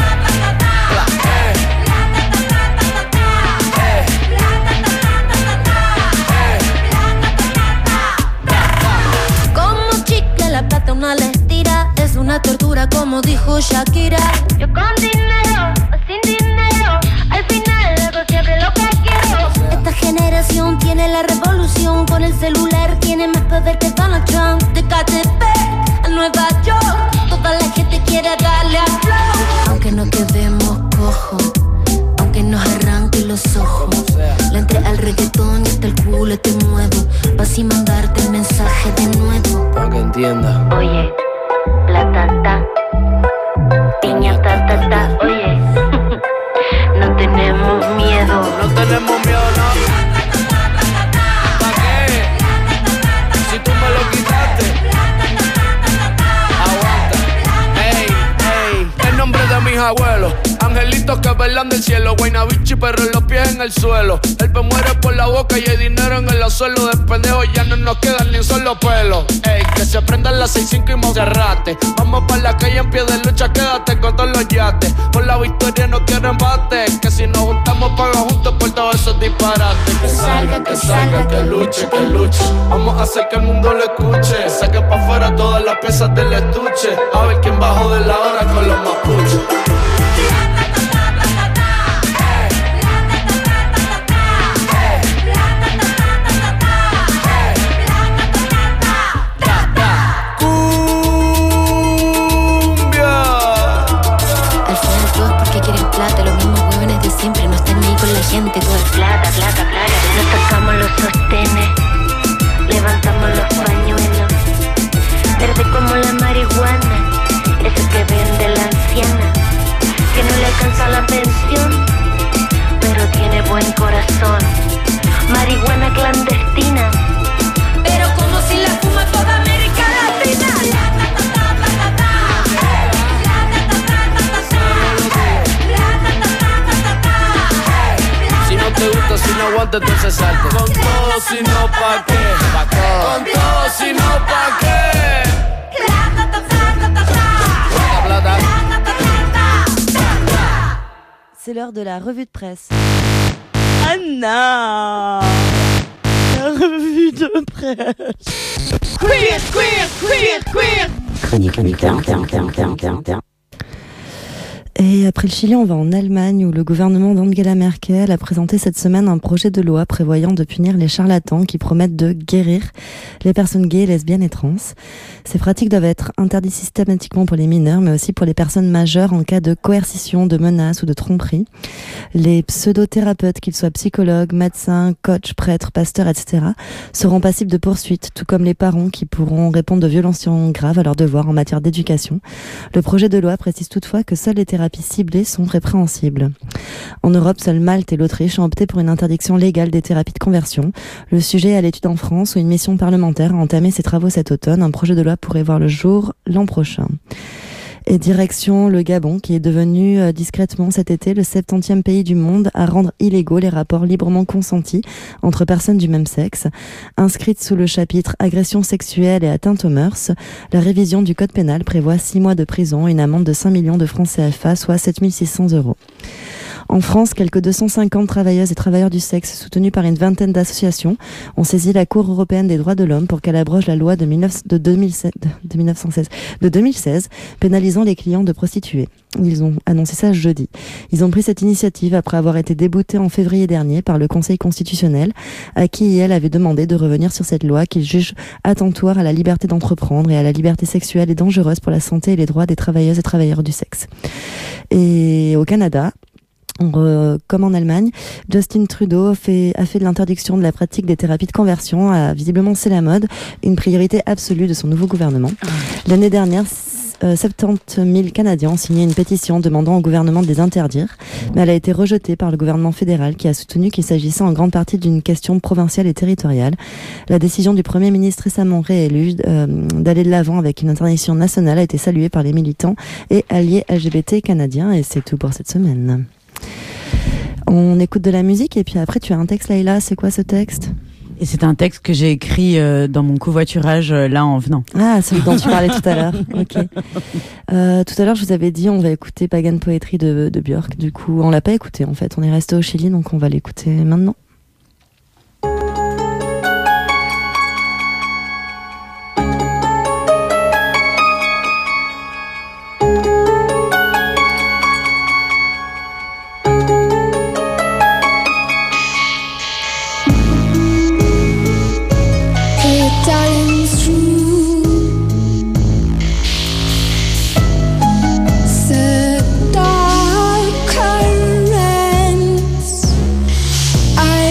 Como chicle la plata una la estira. Es una tortura como dijo Shakira. Yo con dinero o sin dinero, al final hago siempre lo que quiero. Esta generación tiene la revolución. Con el celular tiene más poder que Donald Trump. De Catepec a Nueva York, toda la gente quiere darle a flow. Aunque no quedemos cojos, aunque nos arranque los ojos, le entré al reggaetón y hasta el culo te muevo, pa' así mandarte el mensaje de nuevo. Para que entienda. Oye, la tata, piña ta ta ta. Oye, no tenemos miedo. No tenemos miedo, no. ¿Para qué? Si tú me lo quitaste. Aguanta. Ey, ey. El nombre de mis abuelos. Angelitos que velan del cielo. Guaynabichi, pero los pies en el suelo. El pe muere por la boca y hay dinero en el suelo. De pendejo ya no nos quedan ni un solo pelo. Ey, que se prendan las seis cinco y Monserrate. Vamos pa' la calle en pie de lucha, quédate con todos los yates. Por la victoria no quiero embate. Que si nos juntamos paga juntos por todos esos disparates. Que salga, que salga, que luche, que luche. Vamos a hacer que el mundo lo escuche. Saque pa' afuera todas las piezas del estuche. A ver quién bajó de la hora con los mapuches. de todo ese salte. Con todo si no pa' qué, pa' qué. Con todo si no pa' qué. C'est l'heure de la revue de presse. Anna, la revue de presse. Queer, queer, queer, queer. Chronique interne, interne, interne, interne, interne. Et après le Chili, on va en Allemagne où le gouvernement d'Angela Merkel a présenté cette semaine un projet de loi prévoyant de punir les charlatans qui promettent de guérir les personnes gays, lesbiennes et trans. Ces pratiques doivent être interdites systématiquement pour les mineurs, mais aussi pour les personnes majeures en cas de coercition, de menace ou de tromperie. Les pseudothérapeutes, qu'ils soient psychologues, médecins, coachs, prêtres, pasteurs, et cetera, seront passibles de poursuites, tout comme les parents qui pourront répondre de violations graves à leurs devoirs en matière d'éducation. Le projet de loi précise toutefois que seules les thérapies ciblées sont répréhensibles. En Europe, seuls Malte et l'Autriche ont opté pour une interdiction légale des thérapies de conversion. Le sujet est à l'étude en France où une mission parlementaire a entamé ses travaux cet automne. Un projet de loi pourrait voir le jour l'an prochain. Et direction le Gabon, qui est devenu euh, discrètement cet été le septantième pays du monde à rendre illégaux les rapports librement consentis entre personnes du même sexe. Inscrite sous le chapitre agression sexuelle et atteinte aux mœurs, la révision du code pénal prévoit six mois de prison et une amende de cinq millions de francs C F A, soit sept mille six cents euros. En France, quelques deux cent cinquante travailleuses et travailleurs du sexe, soutenus par une vingtaine d'associations, ont saisi la Cour européenne des droits de l'homme pour qu'elle abroge la loi de, deux mille seize pénalisant les clients de prostituées. Ils ont annoncé ça jeudi. Ils ont pris cette initiative après avoir été déboutés en février dernier par le Conseil constitutionnel, à qui elle avait demandé de revenir sur cette loi qu'il juge attentoire à la liberté d'entreprendre et à la liberté sexuelle et dangereuse pour la santé et les droits des travailleuses et travailleurs du sexe. Et au Canada, Euh, comme en Allemagne, Justin Trudeau fait, a fait de l'interdiction de la pratique des thérapies de conversion, a visiblement c'est la mode, une priorité absolue de son nouveau gouvernement. L'année dernière, euh, soixante-dix mille Canadiens ont signé une pétition demandant au gouvernement de les interdire, mais elle a été rejetée par le gouvernement fédéral qui a soutenu qu'il s'agissait en grande partie d'une question provinciale et territoriale. La décision du Premier ministre récemment réélu euh, d'aller de l'avant avec une interdiction nationale a été saluée par les militants et alliés L G B T canadiens, et c'est tout pour cette semaine. On écoute de la musique et puis après tu as un texte, Laïla. C'est quoi ce texte? Et c'est un texte que j'ai écrit euh, dans mon covoiturage euh, là en venant. Ah, celui dont tu parlais tout à l'heure. Ok. Euh, tout à l'heure, je vous avais dit on va écouter Pagan Poetry de, de Björk. Du coup, on l'a pas écouté en fait. On est resté au Chili, donc on va l'écouter maintenant. I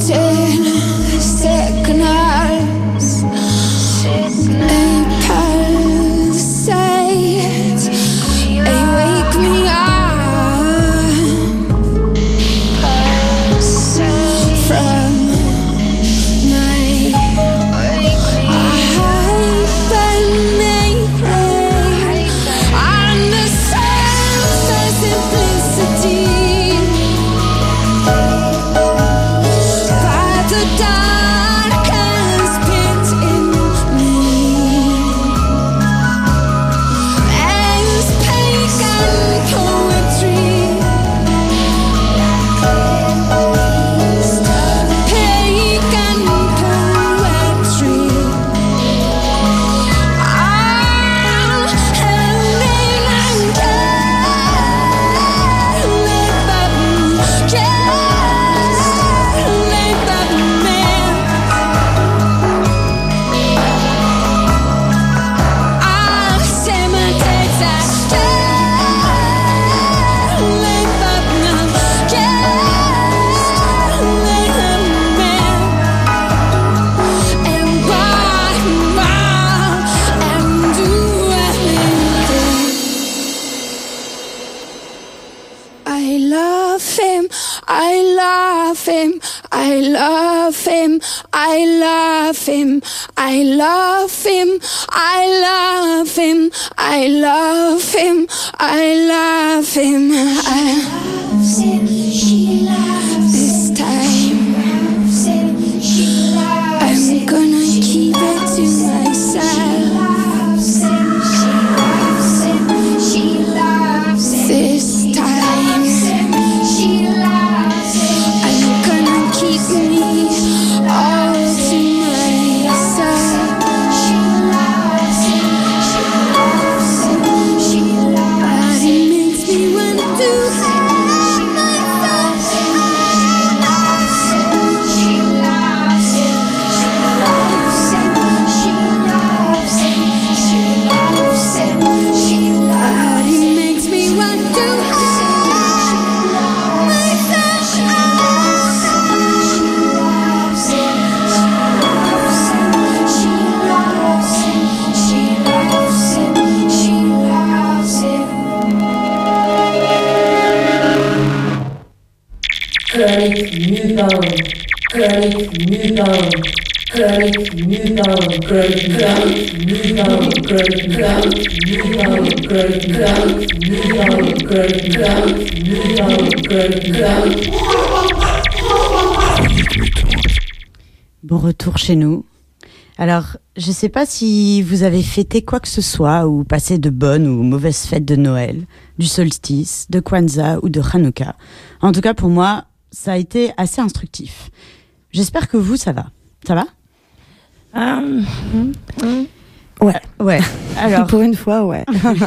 sin signals, a pulsate, a wake me up from my hibernate on the surface simplicity. By the darkest pit in me, as pagan poetry, pagan poetry. I'm hanging and calling button, calling button man. I say my days are calling button, calling button man. And walk around and do anything. I love him, I love him, I love him, I love him, I love him, I love him, I love him, I love him. I loves him, she loves this time. I'm gonna keep it to myself. This time, I'm gonna keep me all to myself. But it makes me wanna do But it makes me wanna do Chronique Newborn, Chronique Newborn, Chronique Newborn, Chronique Newborn, Chronique Newborn, Chronique Newborn, Chronique Newborn, Chronique Bon retour chez nous. Alors, je sais pas si vous avez fêté quoi que ce soit ou passé de bonnes ou mauvaises fêtes de Noël, du solstice, de Kwanzaa ou de Hanouka. En tout cas, pour moi, ça a été assez instructif. J'espère que vous, ça va. Ça va ? Um, mm. Ouais. Ouais. Alors, pour une fois, ouais.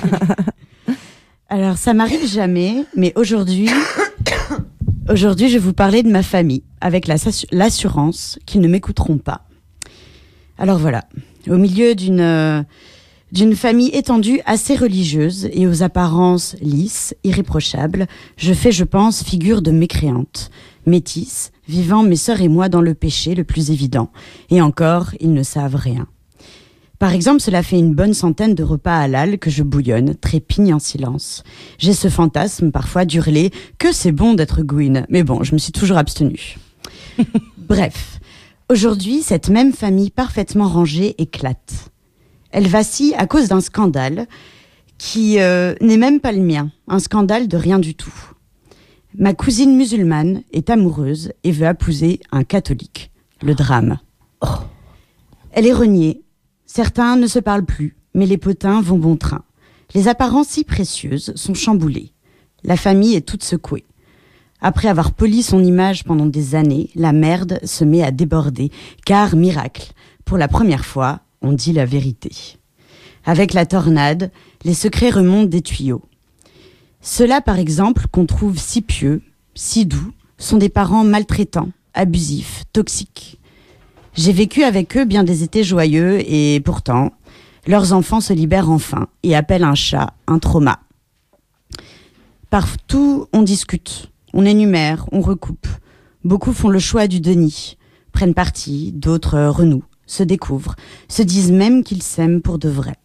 Alors, ça m'arrive jamais, mais aujourd'hui, aujourd'hui, je vais vous parler de ma famille, avec la, l'assurance qu'ils ne m'écouteront pas. Alors voilà, au milieu d'une euh, d'une famille étendue assez religieuse et aux apparences lisses, irréprochables, je fais, je pense, figure de mécréante, métisse, vivant mes sœurs et moi dans le péché le plus évident. Et encore, ils ne savent rien. Par exemple, cela fait une bonne centaine de repas halal que je bouillonne, trépigne en silence. J'ai ce fantasme parfois d'hurler que c'est bon d'être Gwyn, mais bon, je me suis toujours abstenue. Bref, aujourd'hui, cette même famille parfaitement rangée éclate. Elle vacille à cause d'un scandale qui euh, n'est même pas le mien, un scandale de rien du tout. Ma cousine musulmane est amoureuse et veut épouser un catholique. Le drame. Oh. Elle est reniée. Certains ne se parlent plus, mais les potins vont bon train. Les apparences si précieuses sont chamboulées. La famille est toute secouée. Après avoir poli son image pendant des années, la merde se met à déborder, car, miracle, pour la première fois, on dit la vérité. Avec la tornade, les secrets remontent des tuyaux. Ceux-là, par exemple, qu'on trouve si pieux, si doux, sont des parents maltraitants, abusifs, toxiques. J'ai vécu avec eux bien des étés joyeux et pourtant, leurs enfants se libèrent enfin et appellent un chat un trauma. Partout, on discute, on énumère, on recoupe. Beaucoup font le choix du déni, prennent parti, d'autres renouent, se découvrent, se disent même qu'ils s'aiment pour de vrai.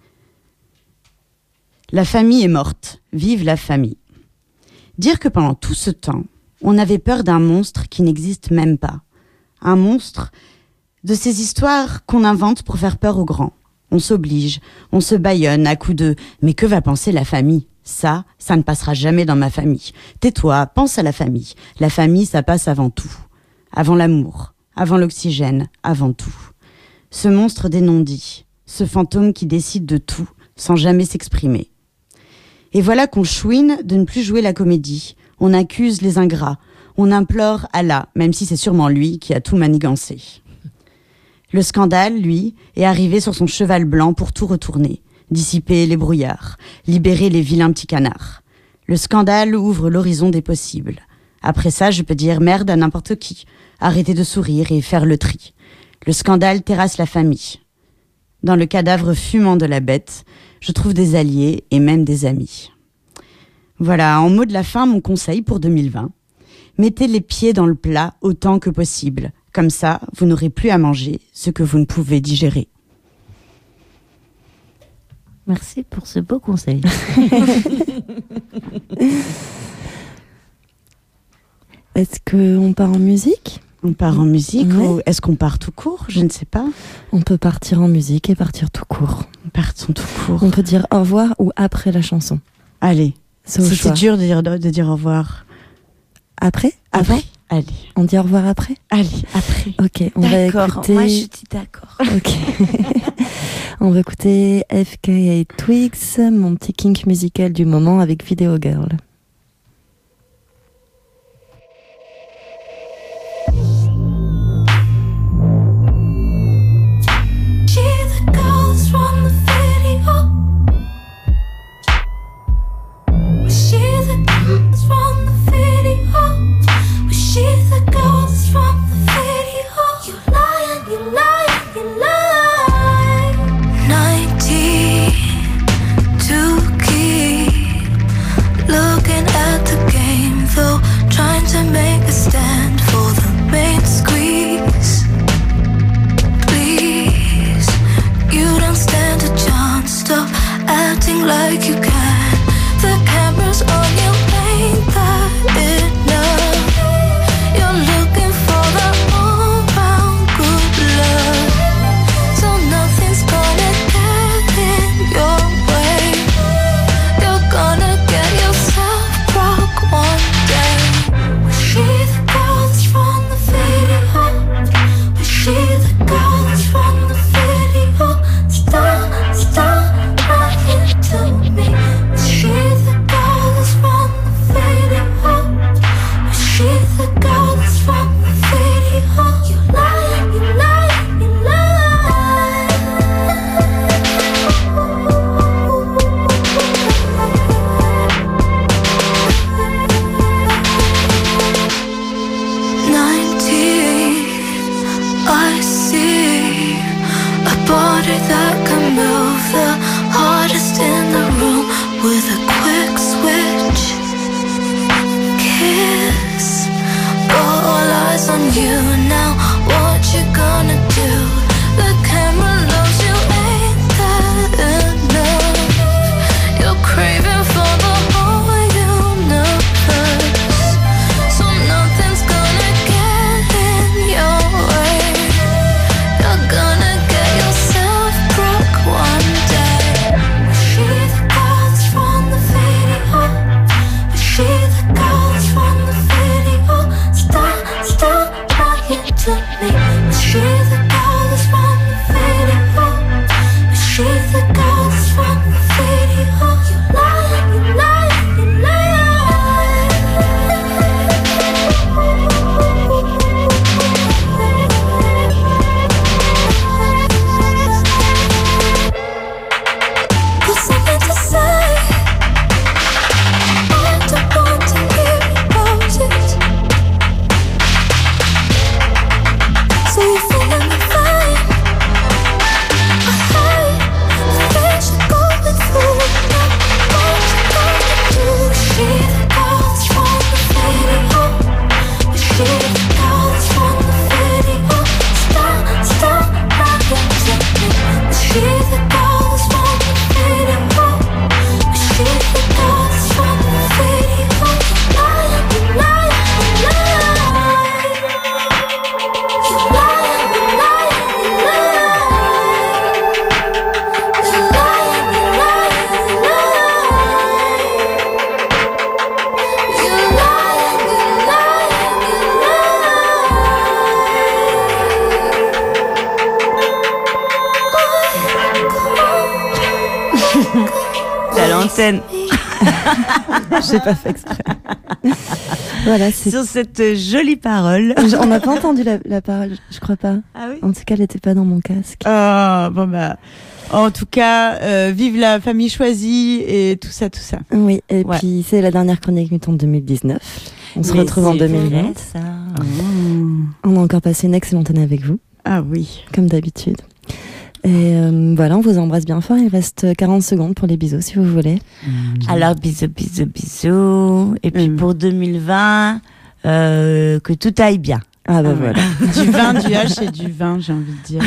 La famille est morte, vive la famille. Dire que pendant tout ce temps, on avait peur d'un monstre qui n'existe même pas. Un monstre de ces histoires qu'on invente pour faire peur aux grands. On s'oblige, on se bâillonne à coups de « mais que va penser la famille ?» Ça, ça ne passera jamais dans ma famille. Tais-toi, pense à la famille. La famille, ça passe avant tout. Avant l'amour, avant l'oxygène, avant tout. Ce monstre des non-dits, ce fantôme qui décide de tout, sans jamais s'exprimer. Et voilà qu'on chouine de ne plus jouer la comédie. On accuse les ingrats. On implore Allah, même si c'est sûrement lui qui a tout manigancé. Le scandale, lui, est arrivé sur son cheval blanc pour tout retourner. Dissiper les brouillards, libérer les vilains petits canards. Le scandale ouvre l'horizon des possibles. Après ça, je peux dire merde à n'importe qui, arrêter de sourire et faire le tri. Le scandale terrasse la famille. Dans le cadavre fumant de la bête, je trouve des alliés et même des amis. Voilà, en mot de la fin, mon conseil pour deux mille vingt. Mettez les pieds dans le plat autant que possible. Comme ça, vous n'aurez plus à manger ce que vous ne pouvez digérer. Merci pour ce beau conseil. Est-ce qu'on part en musique ? On part en musique ouais. Ou est-ce qu'on part tout court ? Je ne sais pas. On peut partir en musique et partir tout court. Partons tout court. On peut dire au revoir ou après la chanson. Allez, c'est, c'est, c'est dur de dire, de dire au revoir. Après ? Après Avant ? Allez. On dit au revoir après ? Allez, après. Ok, on d'accord, va écouter... moi je dis d'accord. Ok. On va écouter F K A Twigs, mon petit kink musical du moment avec Video Girl. Like you can, the cameras on you ain't that enough. You're looking for the all-round good love, so nothing's gonna get in your way. You're gonna get yourself broke one day. Was she the girl that's from the video? Was she the girl that's from the video? Stop, stop. To me, was she the girl that's from the video? Was she the girl that's from the video? You lie, you lie, you lie. Nineteen, I see a body that can move the hardest in the room with a quick switch kiss. All eyes on you now, what you gonna do? The camera knows you ain't that enough. You're craving for the whole universe, so nothing's gonna get in your way. You're gonna get yourself broke one day. Was she the girl that's from the video? Was she the girl that's from the video? Stop, stop lying to me. Was she the girl that's from the video? l'antenne. J'ai pas fait exprès. Voilà, c'est... Sur cette jolie parole. On n'a pas entendu la, la parole, je crois pas. Ah oui. En tout cas, elle n'était pas dans mon casque. Oh, bon bah. En tout cas, euh, vive la famille choisie et tout ça, tout ça. Oui, et Ouais. puis c'est la dernière chronique mutante deux mille dix-neuf. On se Mais retrouve en c'est deux mille vingt. vrai, ça. On a encore passé une excellente année avec vous, Ah oui. comme d'habitude. Et euh, voilà, on vous embrasse bien fort. Il reste quarante secondes pour les bisous, si vous voulez. Alors, bisous, bisous, bisous. Et puis Mm. pour deux mille vingt, euh, que tout aille bien. Ah bah Ah ouais. voilà. Du vin, du H et du vin, j'ai envie de dire.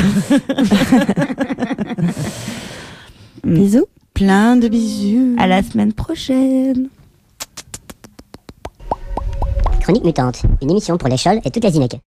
Mm. Bisous. Plein de bisous. À la semaine prochaine. Chronique mutante, une émission pour les chols et toutes les Zinek.